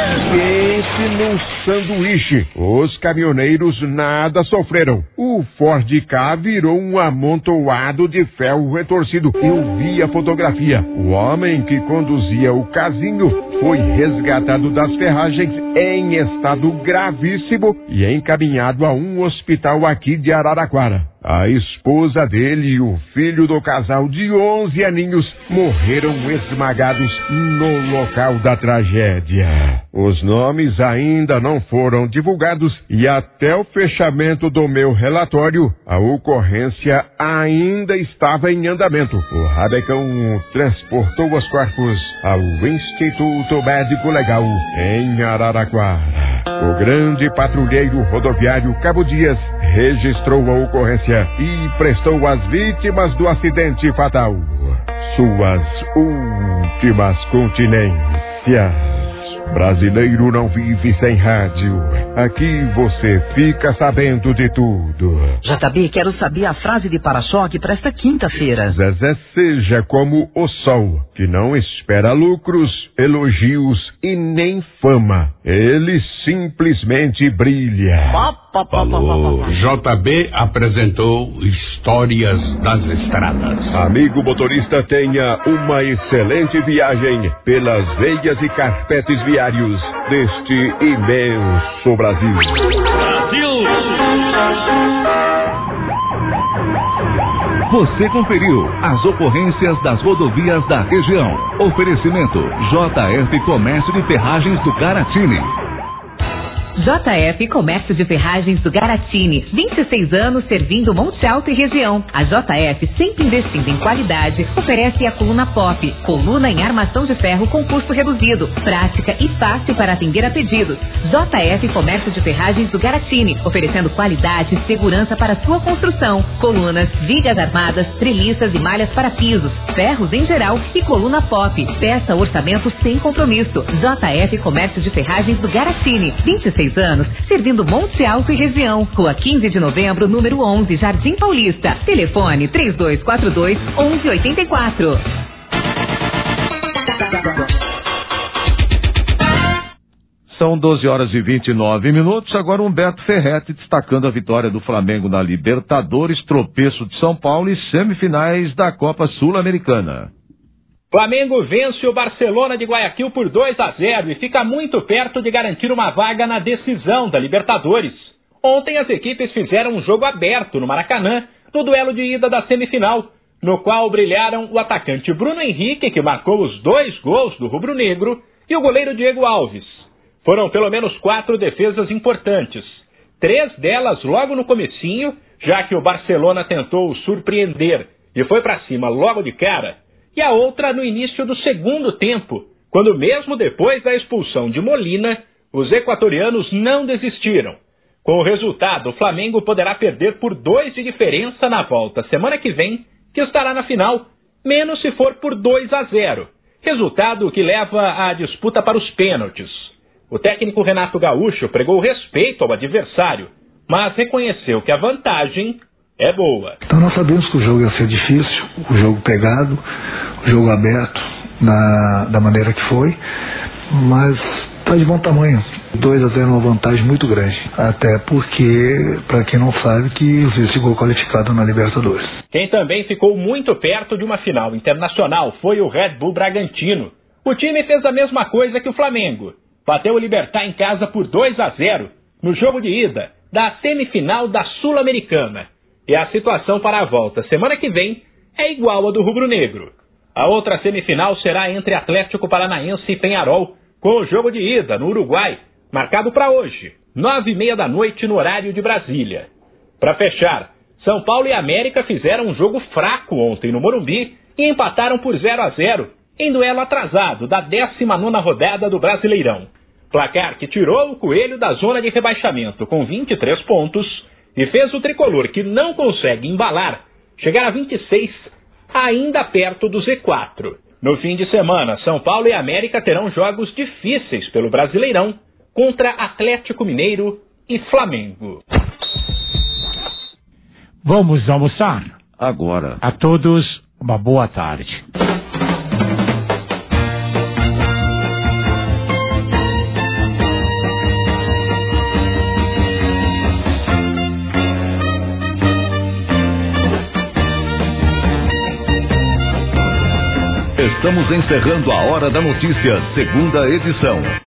Pense num sanduíche. Os caminhoneiros nada sofreram. O Ford Ka virou um amontoado de ferro retorcido. Eu vi a fotografia. O homem que conduzia o casinho foi resgatado das ferragens em estado gravíssimo e encaminhado a um hospital aqui de Araraquara. A esposa dele e o filho do casal de 11 aninhos morreram esmagados no local da tragédia. Os nomes ainda não foram divulgados e até o fechamento do meu relatório, a ocorrência ainda estava em andamento. O Rabecão transportou os corpos ao Instituto Médico Legal em Araraquara. O grande patrulheiro rodoviário Cabo Dias registrou a ocorrência e prestou às vítimas do acidente fatal suas últimas continências. Brasileiro não vive sem rádio. Aqui você fica sabendo de tudo. JB, quero saber a frase de para-choque para esta quinta-feira. Zezé seja como o sol, que não espera lucros, elogios e nem fama. Ele simplesmente brilha. Falou. JB apresentou Histórias das Estradas. Amigo motorista, tenha uma excelente viagem pelas veias e carpetes viários deste imenso Brasil. Você conferiu as ocorrências das rodovias da região. Oferecimento JF Comércio de Ferragens do Caratini. JF Comércio de Ferragens do Garatini, 26 anos servindo Monte Alto e região. A JF, sempre investindo em qualidade, oferece a coluna pop, coluna em armação de ferro com custo reduzido, prática e fácil para atender a pedidos. JF Comércio de Ferragens do Garatini, oferecendo qualidade e segurança para sua construção. Colunas, vigas armadas, treliças e malhas para pisos, ferros em geral e coluna pop. Peça orçamento sem compromisso. JF Comércio de Ferragens do Garatini, 26 anos, servindo Monte Alto e região. Rua 15 de novembro, número 11, Jardim Paulista. Telefone 3242-1184. São 12h29. Agora Humberto Ferretti destacando a vitória do Flamengo na Libertadores, tropeço de São Paulo e semifinais da Copa Sul-Americana. Flamengo vence o Barcelona de Guayaquil por 2-0 e fica muito perto de garantir uma vaga na decisão da Libertadores. Ontem as equipes fizeram um jogo aberto no Maracanã, no duelo de ida da semifinal, no qual brilharam o atacante Bruno Henrique, que marcou os 2 gols do rubro-negro, e o goleiro Diego Alves. Foram pelo menos 4 defesas importantes, 3 delas logo no comecinho, já que o Barcelona tentou surpreender e foi para cima logo de cara, e a outra no início do segundo tempo, quando mesmo depois da expulsão de Molina, os equatorianos não desistiram. Com o resultado, o Flamengo poderá perder por 2 de diferença na volta semana que vem, que estará na final, menos se for por 2-0, resultado que leva a disputa para os pênaltis. O técnico Renato Gaúcho pregou respeito ao adversário, mas reconheceu que a vantagem é boa. Então nós sabemos que o jogo ia ser difícil, o jogo pegado, o jogo aberto da maneira que foi, mas está de bom tamanho. 2-0 é uma vantagem muito grande, até porque, para quem não sabe, que o Zé ficou qualificado na Libertadores. Quem também ficou muito perto de uma final internacional foi o Red Bull Bragantino. O time fez a mesma coisa que o Flamengo. Bateu o Libertad em casa por 2-0 no jogo de ida da semifinal da Sul-Americana. E a situação para a volta semana que vem é igual à do rubro-negro. A outra semifinal será entre Atlético Paranaense e Peñarol, com o jogo de ida no Uruguai, marcado para hoje, 9h30 da noite no horário de Brasília. Para fechar, São Paulo e América fizeram um jogo fraco ontem no Morumbi e empataram por 0-0 em duelo atrasado da 19ª rodada do Brasileirão. Placar que tirou o Coelho da zona de rebaixamento com 23 pontos e fez o tricolor, que não consegue embalar, chegar a 26, ainda perto do Z4. No fim de semana, São Paulo e América terão jogos difíceis pelo Brasileirão contra Atlético Mineiro e Flamengo. Vamos almoçar? Agora. A todos, uma boa tarde. Estamos encerrando a Hora da Notícia, segunda edição.